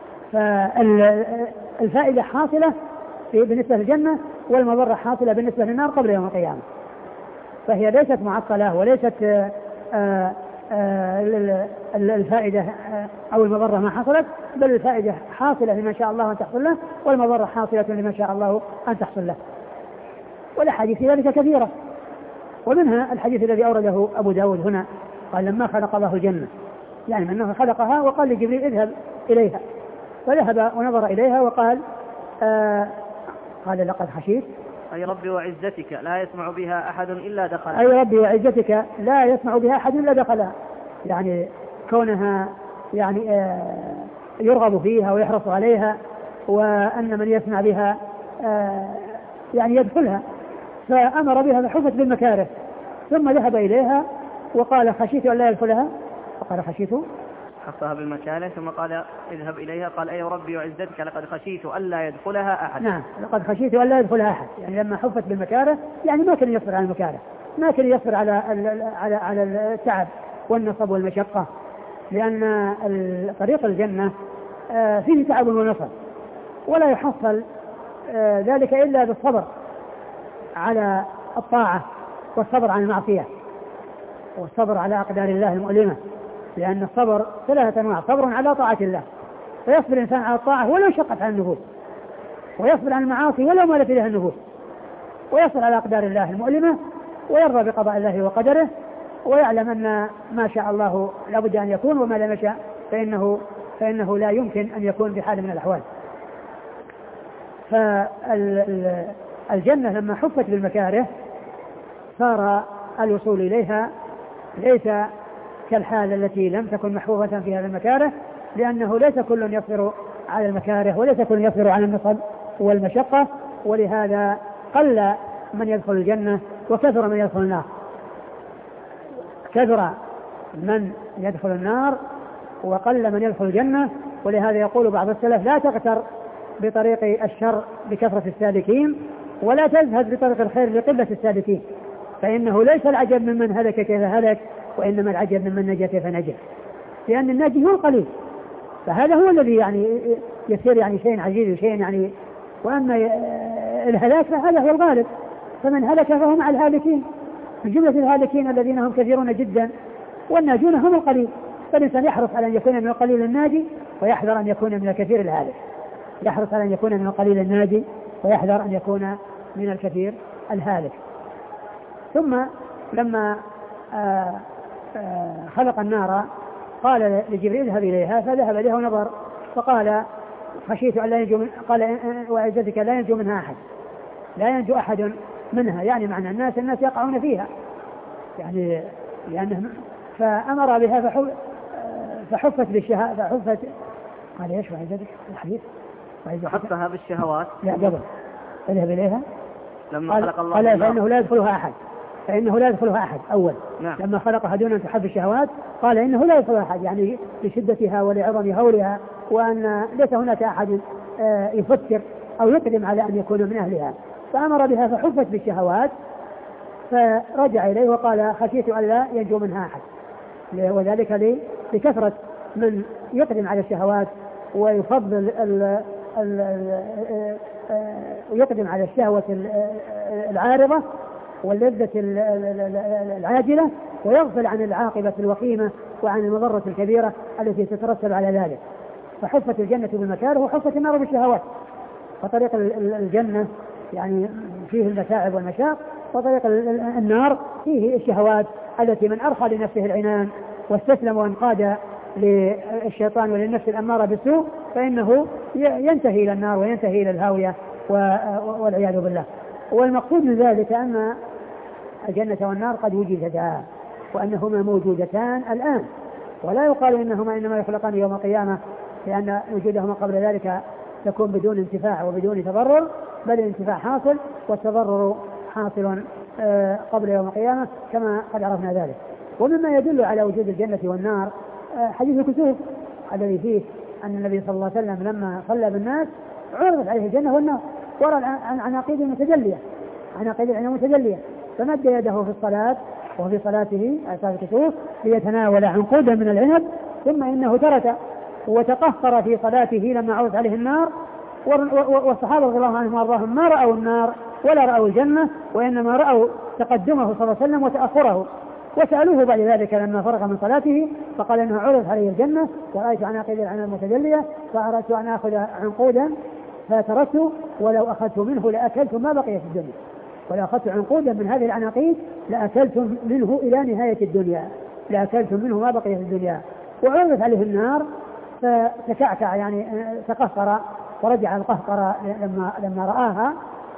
فالفائدة حاصلة بالنسبة للجنة والمضرة حاصلة بالنسبة للنار قبل يوم القيامة، فهي ليست معطلة وليست آآ آآ الفائدة أو المضرة ما حصلت، بل الفائدة حاصلة لمن شاء الله أن تحصل له، والمضرة حاصلة لمن شاء الله أن تحصل له. والأحاديث في ذلك كثيرة، ومنها الحديث الذي أورده أبو داود هنا، قال لما خلق الله الجنة، يعني أنه خلقها وقال لجبريل اذهب إليها، فذهب ونظر إليها وقال آه قال لقد خشيت أي ربي وعزتك لا يسمع بها أحد إلا دخلها أي ربي وعزتك لا يسمع بها أحد إلا دخلها، يعني كونها يعني آه يرغب فيها ويحرص عليها، وأن من يسمع بها آه يعني يدخلها، فأمر بها فحفت بالمكاره، ثم ذهب إليها وقال خشيت أن لا يدخلها، فقال خشيت حفها بالمكاره، ثم قال اذهب إليها، قال أي ربي وعزتك لقد خشيت ألا يدخلها أحد. نعم لقد خشيت ألا يدخلها أحد، يعني لما حفت بالمكاره يعني ما كان يصبر على المكاره، ما كان يصبر على على على التعب والنصب والمشقة، لأن طريق الجنة فيه تعب ونصب، ولا يحصل ذلك إلا بالصبر على الطاعة والصبر عن المعصية والصبر على أقدار الله المؤلمة، لأن الصبر ثلاثة أنواع: صبر على طاعة الله فيصبر الإنسان على الطاعة ولو شقت عن النفوس، ويصبر عن المعاصي ولو مالت إليها النفوس، ويصبر على أقدار الله المؤلمة ويرضى بقضاء الله وقدره، ويعلم أن ما شاء الله لابد أن يكون وما لم يشاء فإنه, فإنه لا يمكن أن يكون بحال من الأحوال. فالجنة لما حفت بالمكاره صار الوصول إليها ليس كالحال التي لم تكن محفوفة في هذا المكاره، لأنه ليس كل يصبر على المكاره وليس كل يصبر على النصب والمشقة، ولهذا قل من يدخل الجنة وكثر من يدخل النار، كثر من يدخل النار وقل من يدخل الجنة. ولهذا يقول بعض السلف لا تغتر بطريق الشر بكثرة السالكين ولا تزهد بطريق الخير لقلة السالكين، فإنه ليس العجب ممن هلك كيف هلك، وإنما العجب ممن نجا كيف نجا، لأن الناجي هو القليل، فهذا هو الذي يعني يصير يعني شيء عجيب وشيء يعني وأما الهلاك فهذا هو الغالب، فمن هلك فهو مع الهالكين، من جملة الهالكين الذين هم كثيرون جدا والناجون هم القليل. فالإنسان يحرص على أن يكون من القليل الناجي ويحذر أن يكون من الكثير الهالك، يحرص على أن يكون من القليل الناجي ويحذر أن يكون من الكثير الهالك. ثم لما آآ آآ خلق النار قال لجبريل اذهب إليها، فذهب إليها ونظر فقال خشيت أن لا ينجو من قال وعزتك لا ينجو منها أحد، لا ينجو أحد منها، يعني معنى الناس الناس يقعون فيها يعني لأنهم، فأمر بها فحف فحفت بالشهوات فحفت قال ايش وعزتك الحديث حفها بالشهوات لا قبل اذهب إليها لما خلق الله قال فإنه لا يدخلها أحد فإنه لا يدخلها أحد أول نعم. لما خلقها دون أن تحب الشهوات قال إنه لا يدخلها أحد، يعني لشدتها ولعظم هولها، وأن ليس هناك أحد يفكر أو يقدم على أن يكون من أهلها، فأمر بها فحفت بالشهوات، فرجع إليه وقال خشيت أن لا ينجو منها أحد، وذلك لكثرة من يقدم على الشهوات ويفضل ال ال يقدم على الشهوة العارضة واللذة العاجلة ويغفل عن العاقبة الوخيمة وعن المضرة الكبيرة التي تترتب على ذلك. فحفت الجنة بالمكاره وحفت النار بالشهوات، فطريق الجنة يعني فيه المتاعب والمشاق، وطريق النار فيه الشهوات التي من أرخى لنفسه العنان واستسلم وانقاد للشيطان وللنفس الأمارة بالسوء فإنه ينتهي إلى النار وينتهي إلى الهاوية والعياذ بالله. والمقصود من ذلك أن الجنة والنار قد وجدتا وأنهما موجودتان الآن، ولا يقال إنهما إنما يخلقان يوم القيامة لأن وجودهما قبل ذلك تكون بدون انتفاع وبدون تضرر، بل الانتفاع حاصل والتضرر حاصل قبل يوم القيامة كما قد عرفنا ذلك. ومما يدل على وجود الجنة والنار حديث الكسوف الذي فيه أن النبي صلى الله عليه وسلم لما صلى بالناس عرضت عليه الجنة والنار ورى العناقيد المتجلية عناقيد العناقيد المتجلية فمد يده في الصلاة وفي صلاته أساس الكسوف ليتناول عنقودا من العنب، ثم إنه ترك وتقهقر في صلاته لما عرضت عليه النار، والصحابة رضي الله عنهم وارضاهم ما رأوا النار ولا رأوا الجنة، وإنما رأوا تقدمه صلى الله عليه وسلم وتأخره، وسألوه بعد ذلك لما فرغ من صلاته فقال انه عرض عليه الجنة ورأيت عناقيد العنب المتجلية فأردت أن أخذ عنقودا فتركته، ولو أخذت منه لأكلت ما بقي في الدنيا، ولو أخذت عنقودا من هذه العناقيد لأكلت منه إلى نهاية الدنيا لأكلت منه ما بقي في الدنيا. وعرضت عليه النار فتكعكع يعني تقهقر ورجع القهقر لما لما رآها،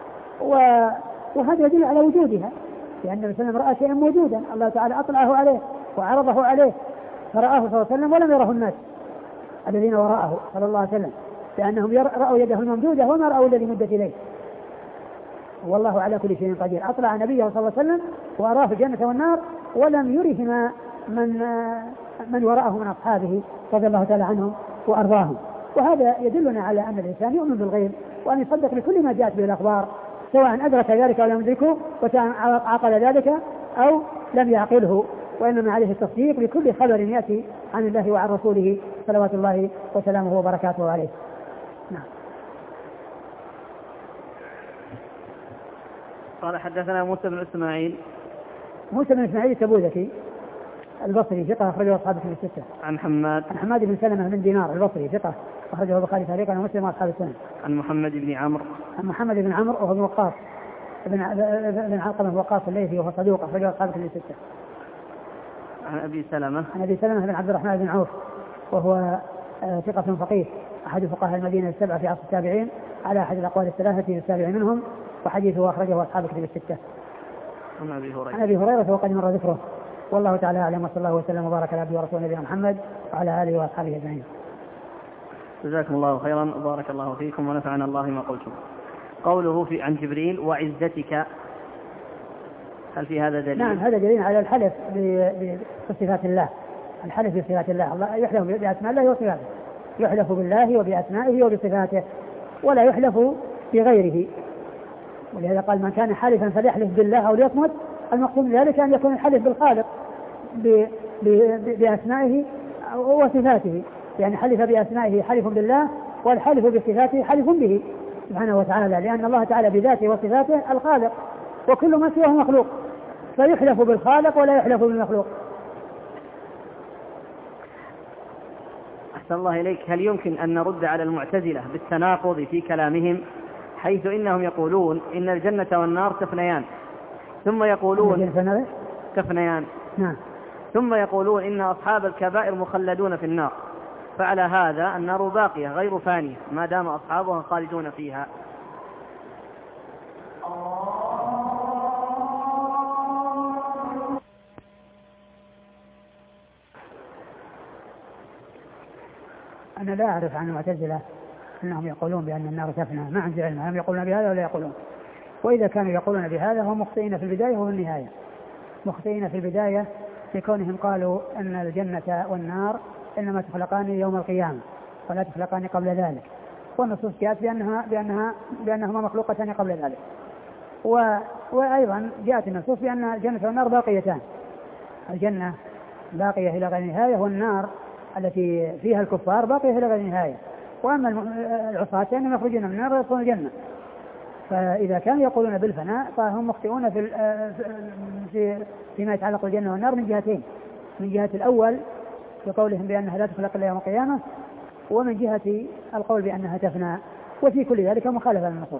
وهذا يدل على وجودها، لأن النبي صلى الله عليه وسلم رأى شيئا موجودا الله تعالى أطلعه عليه وعرضه عليه فرآه صلى الله عليه وسلم ولم يره الناس الذين وراءه صلى الله عليه وسلم، لأنهم رأوا يده الممدودة وما رأوا الذي مدت إليه. والله على كل شيء قدير، أطلع نبيه صلى الله عليه وسلم وأراه الجنة والنار ولم يرهما من من وراءه من أصحابه رضي الله تعالى عنهم وأرضاهم. وهذا يدلنا على أن الإنسان يؤمن بالغيب وأن يصدق بكل ما جاءت به الأخبار، سواء أدرك ذلك أو لم يدركه وعقل ذلك أو لم يعقله، وإنما عليه التصديق لكل خبر يأتي عن الله وعن رسوله صلوات الله وسلامه وبركاته عليه. نعم. قال حدثنا موسى بن إسماعيل موسى بن إسماعيل التبوذكي البصري ثقة أخرجه أصحاب السنة الستة. عن حماد عن حماد بن سلمة بن دينار البصري ثقة أخرجه البخاري تعليقا ومسلم وأصحاب السنة. عن محمد بن عمرو عن محمد بن عمرو وهو بن وقاص بن بن علقمة وقاص الليثي وهو صدوق أخرجه أصحاب السنة الستة. عن أبي سلمة عن أبي سلمة بن عبد الرحمن بن عوف وهو ثقة فقيه أحد فقهاء المدينة السبعة في عصر التابعين على أحد الأقوال الثلاثة السابع منهم، وحديثه أخرجه أصحاب الكتب الستة. عن أبي هريرة عن أبي هريرة وقد مر ذكره. والله تعالى أعلم، وصلى الله وسلم وبارك على عبده ورسوله نبينا محمد وعلى آله وأصحابه أجمعين. جزاكم الله خيرا وبارك الله فيكم ونفعنا الله ما قلتم. قوله في عن جبريل وعزتك، هل في هذا دليل؟ نعم، هذا دليل على الحلف بصفات الله، الحلف بصفات الله، الله يحلف بأسماء الله وصفاته، يحلف بالله وبأسمائه وبصفاته ولا يحلف بغيره. ولهذا قال من كان حالفا فليحلف بالله أو ليصمت. المقصود ذلك أن يكون الحلف بالخالق بأسمائه وصفاته، يعني حلف بأسمائه حلف بالله والحلف بصفاته حلف به، سبحانه وتعالى، لأن الله تعالى بذاته وصفاته الخالق، وكل ما سواه مخلوق، فيحلف بالخالق ولا يحلف بالمخلوق. أحسن الله إليك. هل يمكن أن نرد على المعتزلة بالتناقض في كلامهم، حيث إنهم يقولون إن الجنة والنار تفنيان، ثم يقولون تفنيان نعم. ثم يقولون إن أصحاب الكبائر مخلدون في النار، فعلى هذا النار باقية غير فانية ما دام أصحابها خالدون فيها؟ أنا لا أعرف عن المعتزلة أنهم يقولون بأن النار تفنى، ما عندي علم هم يقولون بهذا ولا يقولون، وإذا كانوا يقولون بهذا هم مخطئين في البداية وفي النهاية. مخطئين في البداية لكونهم قالوا أن الجنة والنار إنما تخلقان يوم القيامة ولا تخلقان قبل ذلك، والنصوص جاءت بأنها بأنها بأنهما مخلوقتان قبل ذلك، و... وأيضا جاءت النصوص بأن الجنة والنار باقيتان، الجنة باقية إلى غير نهاية، والنار التي فيها الكفار باقية إلى غير نهاية، وأما العصاة فإنهم يخرجون من النار ويدخلون الجنة. فإذا كانوا يقولون بالفناء فهم مخطئون في في فيما يتعلق بالجنة والنار من جهتين، من جهة الأول بقولهم بأنها لا تخلق إلا يوم القيامة، ومن جهة القول بأنها تفنى، وفي كل ذلك مخالفة للنصوص.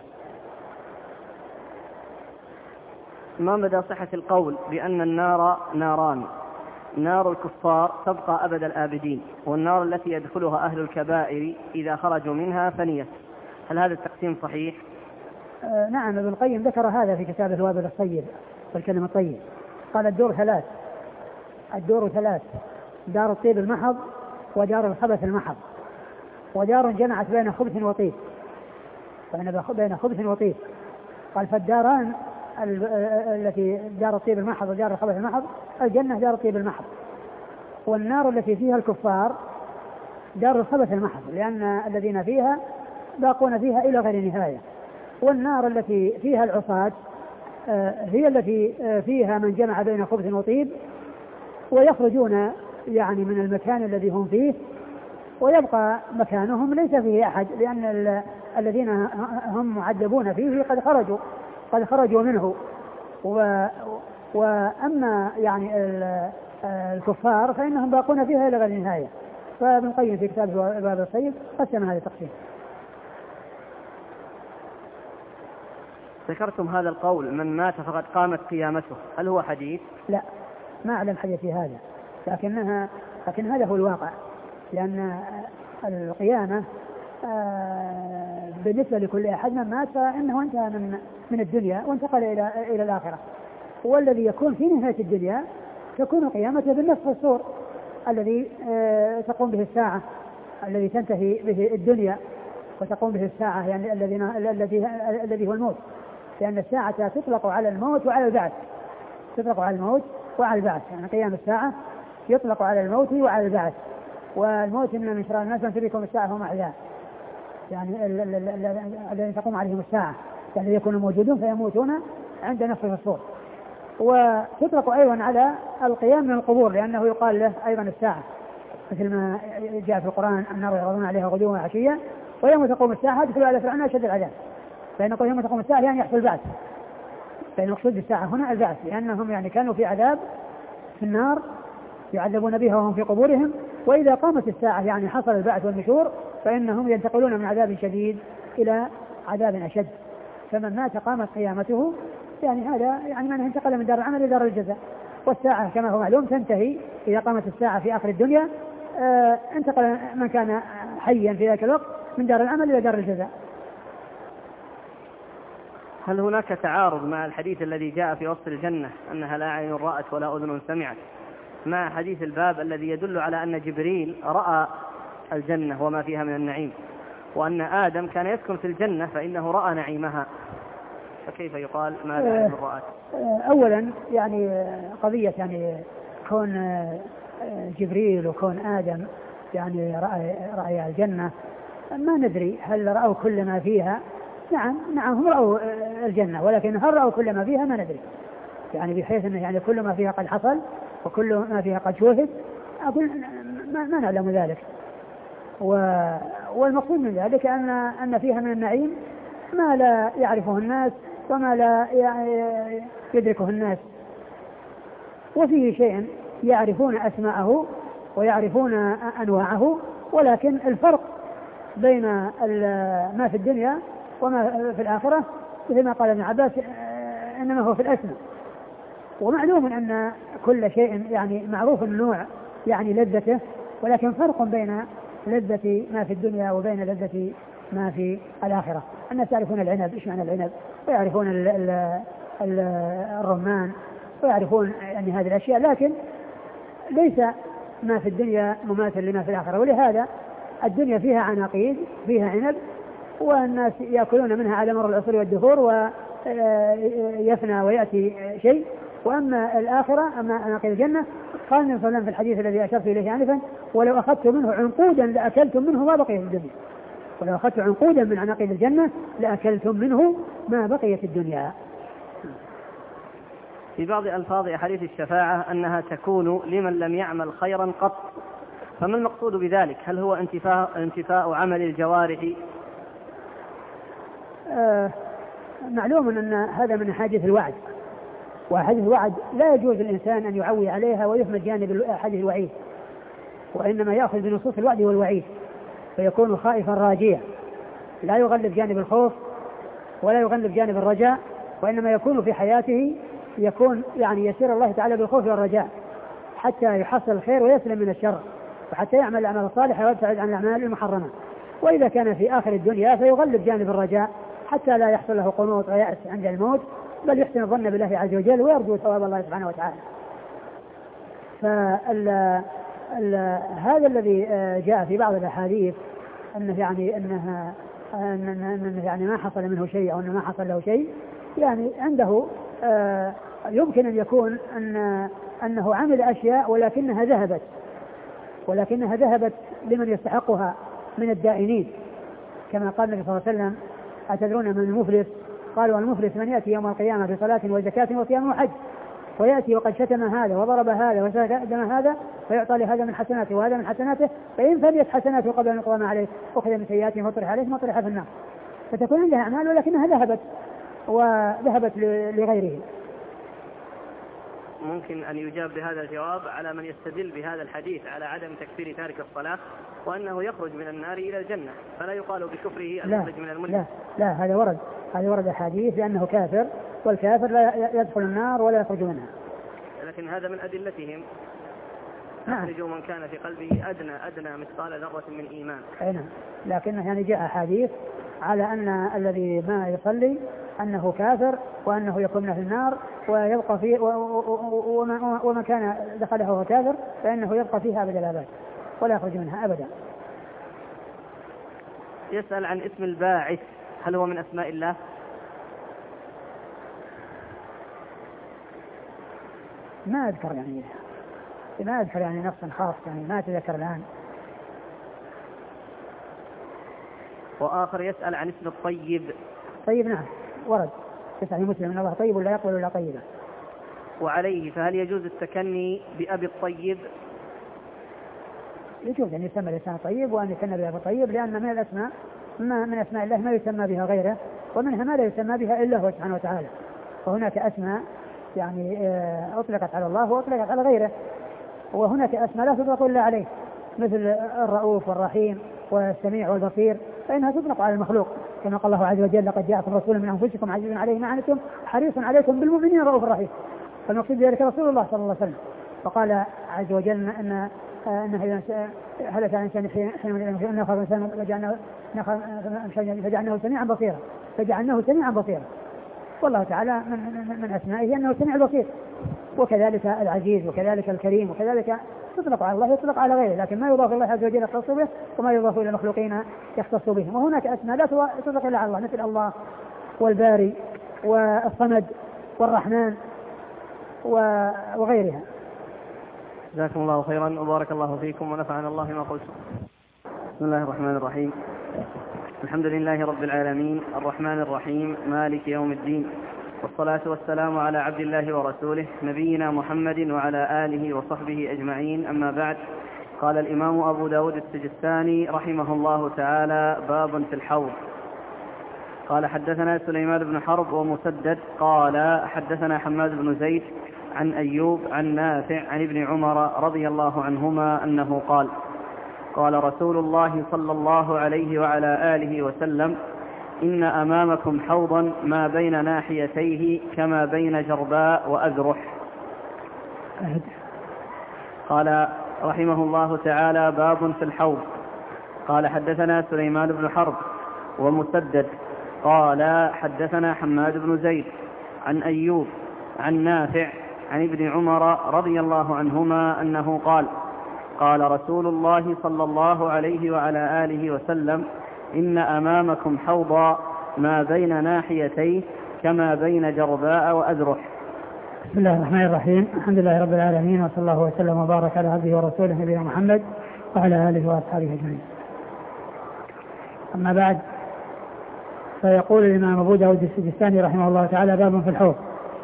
ما مدى صحة القول بأن النار ناران، نار الكفار تبقى أبد الآبدين، والنار التي يدخلها أهل الكبائر إذا خرجوا منها فنيت، هل هذا التقسيم صحيح؟ آه نعم، ابن القيم ذكر هذا في كتابه الوابل الطيب والكلم الطيب، قال الدور ثلاث، الدور ثلاث، دار الطيب المحض، ودار الخبث المحض، ودار جمعت بين خبث وطيب، بين خبث وطيب. قال فالداران التي دار الطيب المحض ودار الخبث المحض، الجنة دار الطيب المحض، والنار التي فيها الكفار دار الخبث المحض، لأن الذين فيها باقون فيها إلى غير نهاية، والنار التي فيها العصاة هي التي فيها من جمع بين خبث وطيب، ويخرجون يعني من المكان الذي هم فيه، ويبقى مكانهم ليس فيه أحد، لأن الذين هم معذبون فيه قد خرجوا قد خرجوا منه. و وأما يعني الكفار فإنهم باقون فيها إلى غير نهاية. فابن القيم في كتابه الوابل الطيب قسم هذا التقسيم. ذكرتم هذا القول من مات فقد قامت قيامته، هل هو حديث؟ لا، ما أعلم حديث في هذا، لكنها لكن هذا هو الواقع، لأن القيامة بالنسبة لكل أحد من مات فإنه انتهى من من الدنيا وانتقل إلى إلى الآخرة، والذي يكون في نهاية الدنيا تكون قيامته بالنفخ الصور الذي تقوم به الساعة، الذي تنتهي به الدنيا وتقوم به الساعة، يعني الذي الذي الذي هو الموت، لأن الساعة تطلق على الموت وعلى البعث، تطلق على الموت وعلى البعث، يعني قيام الساعة يطلق على الموت وعلى البعث. والموت إن من شرار الناس من تلكم الساعة هم أحياء، يعني الذين تقوم عليهم الساعة، يعني يكونوا موجودون فيموتون عند نفخ الصور. وتطلق أيضا على القيام من القبور، لأنه يقال له أيضا الساعة، مثل ما جاء في القرآن النار يعرضون عليها غدوا وعشيا ويوم تقوم الساعة ادخلوا آل فرعون أشد العذاب. فإن يوم تقوم الساعة يعني يحصل البعث، فإن المقصود بالساعة هنا البعث، لأنهم يعني كانوا في عذاب في النار يعذبون بها وهم في قبورهم، وإذا قامت الساعة يعني حصل البعث والنشور فإنهم ينتقلون من عذاب شديد إلى عذاب أشد. فمن مات قامت قيامته، يعني هذا يعني من انتقل من دار العمل إلى دار الجزاء. والساعة كما هو معلوم تنتهي إذا قامت الساعة في آخر الدنيا، آه انتقل من كان حيا في ذاك الوقت من دار العمل إلى دار الجزاء. هل هناك تعارض مع الحديث الذي جاء في وصف الجنة أنها لا عين رأت ولا أذن سمعت مع حديث الباب الذي يدل على أن جبريل رأى الجنة وما فيها من النعيم، وأن آدم كان يسكن في الجنة فإنه رأى نعيمها، فكيف يقال ما لا عين رأت؟ أولا يعني قضية يعني كون جبريل وكون آدم يعني رأى, رأى الجنة، ما ندري هل رأوا كل ما فيها. نعم نعم هم رأوا الجنة، ولكن هل رأوا كل ما فيها ما ندري، يعني بحيث أنه يعني كل ما فيها قد حصل وكل ما فيها قد شوهد، أقول ما, ما نعلم ذلك. والمقصود من ذلك أن, أن فيها من النعيم ما لا يعرفه الناس وما لا يدركه الناس، وفيه شيء يعرفون أسماءه ويعرفون أنواعه، ولكن الفرق بين ما في الدنيا وما في الآخرة مثل ما قال ابن عباس إنما هو في الأسماء. ومعلوم أن كل شيء يعني معروف النوع يعني لذته، ولكن فرق بين لذة ما في الدنيا وبين لذة ما في الآخرة. الناس يعرفون العنب، إيش معنى العنب، ويعرفون ال ال ال الرمان، ويعرفون يعني هذه الأشياء، لكن ليس ما في الدنيا مماثل لما في الآخرة. ولهذا الدنيا فيها عناقيد، فيها عنب، والناس يأكلون منها على مر العصور والدهور ويفنى ويأتي شيء. وأما الآخرة، أما عناقيد الجنة، قال النبي صلى الله عليه وسلم في الحديث الذي أشرت إليه آنفا: ولو أخذت منه عنقودا لأكلتم منه ما بقيت الدنيا. ولو أخذت عنقودا من عناقيد الجنة لأكلتم منه ما بقيت الدنيا. في بعض ألفاظ أحاديث الشفاعة أنها تكون لمن لم يعمل خيرا قط، فما المقصود بذلك؟ هل هو انتفاء, انتفاء عمل الجوارح؟ آه معلوم أن هذا من أحاديث الوعد، وأحاديث الوعد لا يجوز الإنسان أن يعوي عليها ويهمل جانب أحاديث الوعيد، وإنما يأخذ بنصوص الوعد والوعيد، فيكون خائفا راجيا، لا يغلب جانب الخوف ولا يغلب جانب الرجاء، وإنما يكون في حياته يكون يعني يسير الله تعالى بالخوف والرجاء حتى يحصل الخير ويسلم من الشر، وحتى يعمل الأعمال الصالحة ويبتعد عن الأعمال المحرمة. وإذا كان في آخر الدنيا فيغلب جانب الرجاء حتى لا يحصل له قنوط ويأس عند الموت، بل يحسن الظن بالله عز وجل ويرجو ثواب الله سبحانه وتعالى. فهذا الذي جاء في بعض الأحاديث أنه يعني أنها أنه يعني ما حصل منه شيء أو أنه ما حصل له شيء، يعني عنده يمكن أن يكون أن أنه عمل أشياء ولكنها ذهبت ولكنها ذهبت لمن يستحقها من الدائنين، كما قال النبي صلى الله عليه وسلم: أتدرون من المفلس؟ قالوا: المفلس من يأتي يوم القيامة بصلاة وزكاة وصيام وحج، ويأتي وقد شتم هذا وضرب هذا وسفك دم هذا، فيعطى لهذا من حسناته وهذا من حسناته، فإن فنيت حسناته قبل أن يقضى عليه أخذ من سيئاته فطرح عليه ما طرح في النار. فتكون عندها أعمال ولكنها ذهبت وذهبت لغيره. ممكن أن يجاب بهذا الجواب على من يستدل بهذا الحديث على عدم تكفير تارك الصلاة وأنه يخرج من النار إلى الجنة، فلا يقال بكفره المخرج من الملك. لا لا هذا ورد هذا ورد حديث لأنه كافر، والكافر لا يدخل النار ولا يخرج منها. لكن هذا من أدلتهم: أخرجوا من كان في قلبه أدنى أدنى مثقال ذرة من إيمان. نعم، لكنه يعني جاء حديث على أن الذي ما يصلي أنه كافر وأنه يكون في النار ويبقى فيه، وما, وما كان دخله هو كافر فإنه يبقى فيها أبد الآباد ولا يخرج منها أبدا. يسأل عن اسم الباعث، هل هو من أسماء الله؟ ما أذكر يعني ما أذكر يعني نص خاص، يعني ما أتذكر الآن. وآخر يسأل عن اسم الطيب. طيب نعم ورد في صحيح مسلم ان الله طيب لا يقبل الا طيبا. وعليه فهل يجوز التكني بأبي الطيب؟ يجوز ان يسمى الانسان طيب وان يكنى بأبي الطيب، لان من الاسماء ما من اسماء الله ما يسمى بها غيره، ومنها ما لا يسمى بها الا هو سبحانه وتعالى. وهناك اسماء يعني اطلقت على الله واطلقت على غيره، وهناك اسماء لا تطلق الا عليه، مثل الرؤوف والرحيم والسميع والبصير، فانها تطلق على المخلوق، كما قال الله عز وجل: لقد جاءكم رسول من انفسكم عزيز عليه ما عنتم حريص عليكم بالمؤمنين رؤوف رحيم. فالمقصود بذلك رسول الله صلى الله عليه وسلم. وقال عز وجل ان انه هلك الانسان حين انه خلق الانسان فجعلناه سميعا بصيرا فجعلناه سميعا بصيرا. والله تعالى من, من اسمائه انه سميع بصير، وكذلك العزيز وكذلك الكريم، وكذلك تطلق على الله يطلق على غيره، لكن ما يضاف الله عز وجل يختص به وما يضاف الى المخلوقين يختص بهم. وهناك اسماء لا تطلق الا على الله، مثل الله والباري والصمد والرحمن وغيرها. جزاكم الله خيرا وبارك الله فيكم ونفعنا الله ما قلتم. بسم الله الرحمن الرحيم. الحمد لله رب العالمين الرحمن الرحيم مالك يوم الدين، والصلاة والسلام على عبد الله ورسوله نبينا محمد وعلى آله وصحبه أجمعين، أما بعد. قال الإمام أبو داود السجستاني رحمه الله تعالى: باب في الحوض. قال حدثنا سليمان بن حرب ومسدد قال حدثنا حماد بن زيد عن أيوب عن نافع عن ابن عمر رضي الله عنهما أنه قال قال رسول الله صلى الله عليه وعلى آله وسلم إن أمامكم حوضا ما بين ناحيتيه كما بين جرباء وأذرح. قال رحمه الله تعالى باب في الحوض. قال حدثنا سليمان بن حرب ومسدد قال حدثنا حماد بن زيد عن أيوب عن نافع عن ابن عمر رضي الله عنهما أنه قال قال رسول الله صلى الله عليه وعلى آله وسلم إن أمامكم حوضا ما بين ناحيتيه كما بين جرباء وأذرح. بسم الله الرحمن الرحيم. الحمد لله رب العالمين، وصلى الله وسلم وبارك على عبده ورسوله نبينا محمد وعلى آله وأصحابه أجمعين. أما بعد، فيقول الإمام أبو داود السجستاني رحمه الله تعالى باب في الحوض.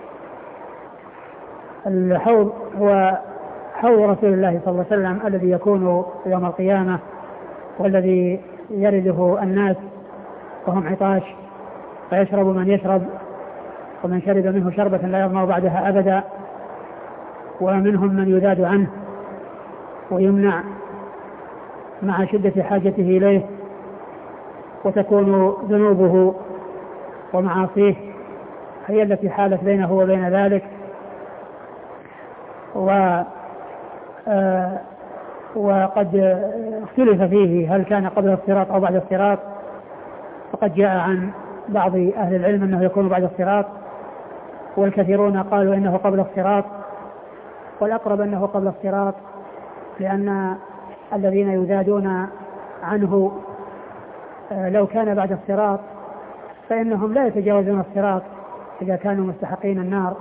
الحوض هو حوض رسول الله صلى الله عليه وسلم الذي يكون يوم القيامة، والذي يرده الناس وهم عطاش، فيشرب من يشرب، ومن شرب منه شربة لا يظمأ بعدها أبدا، ومنهم من يذاد عنه ويمنع مع شدة حاجته إليه، وتكون ذنوبه ومعاصيه هي التي حالت بينه وبين ذلك. و آه وقد اختلف فيه هل كان قبل الصراط أو بعد الصراط، فقد جاء عن بعض أهل العلم أنه يكون بعد الصراط، والكثيرون قالوا إنه قبل الصراط، والأقرب أنه قبل الصراط، لأن الذين يذادون عنه لو كان بعد الصراط فإنهم لا يتجاوزون الصراط إذا كانوا مستحقين النار.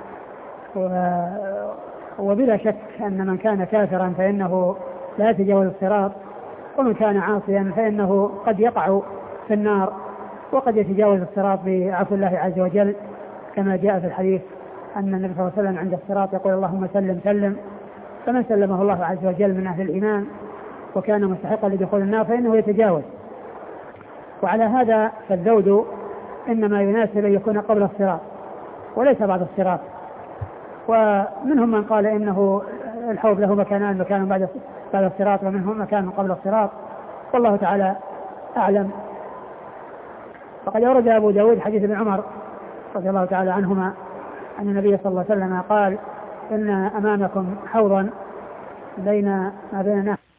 وبلا شك أن من كان كافرا فإنه لا يتجاوز الصراط، ومن كان عاصيا فإنه قد يقع في النار وقد يتجاوز الصراط بعفو الله عز وجل، كما جاء في الحديث أن النبي صلى الله عليه وسلم عند الصراط يقول اللهم سلم سلم، فمن سلمه الله عز وجل من أهل الإيمان وكان مستحقا لدخول النار فإنه يتجاوز. وعلى هذا فالذود إنما يناسب أن يكون قبل الصراط وليس بعد الصراط. ومنهم من قال إنه الحوض له مكانان، مكان بعد بعد الصراط ومنهم مكان قبل الصراط، والله تعالى أعلم. فقد ورد أبو داود حديث ابن عمر رضي الله تعالى عنهما أن النبي صلى الله عليه وسلم قال إن أمامكم حوضا بين ما بين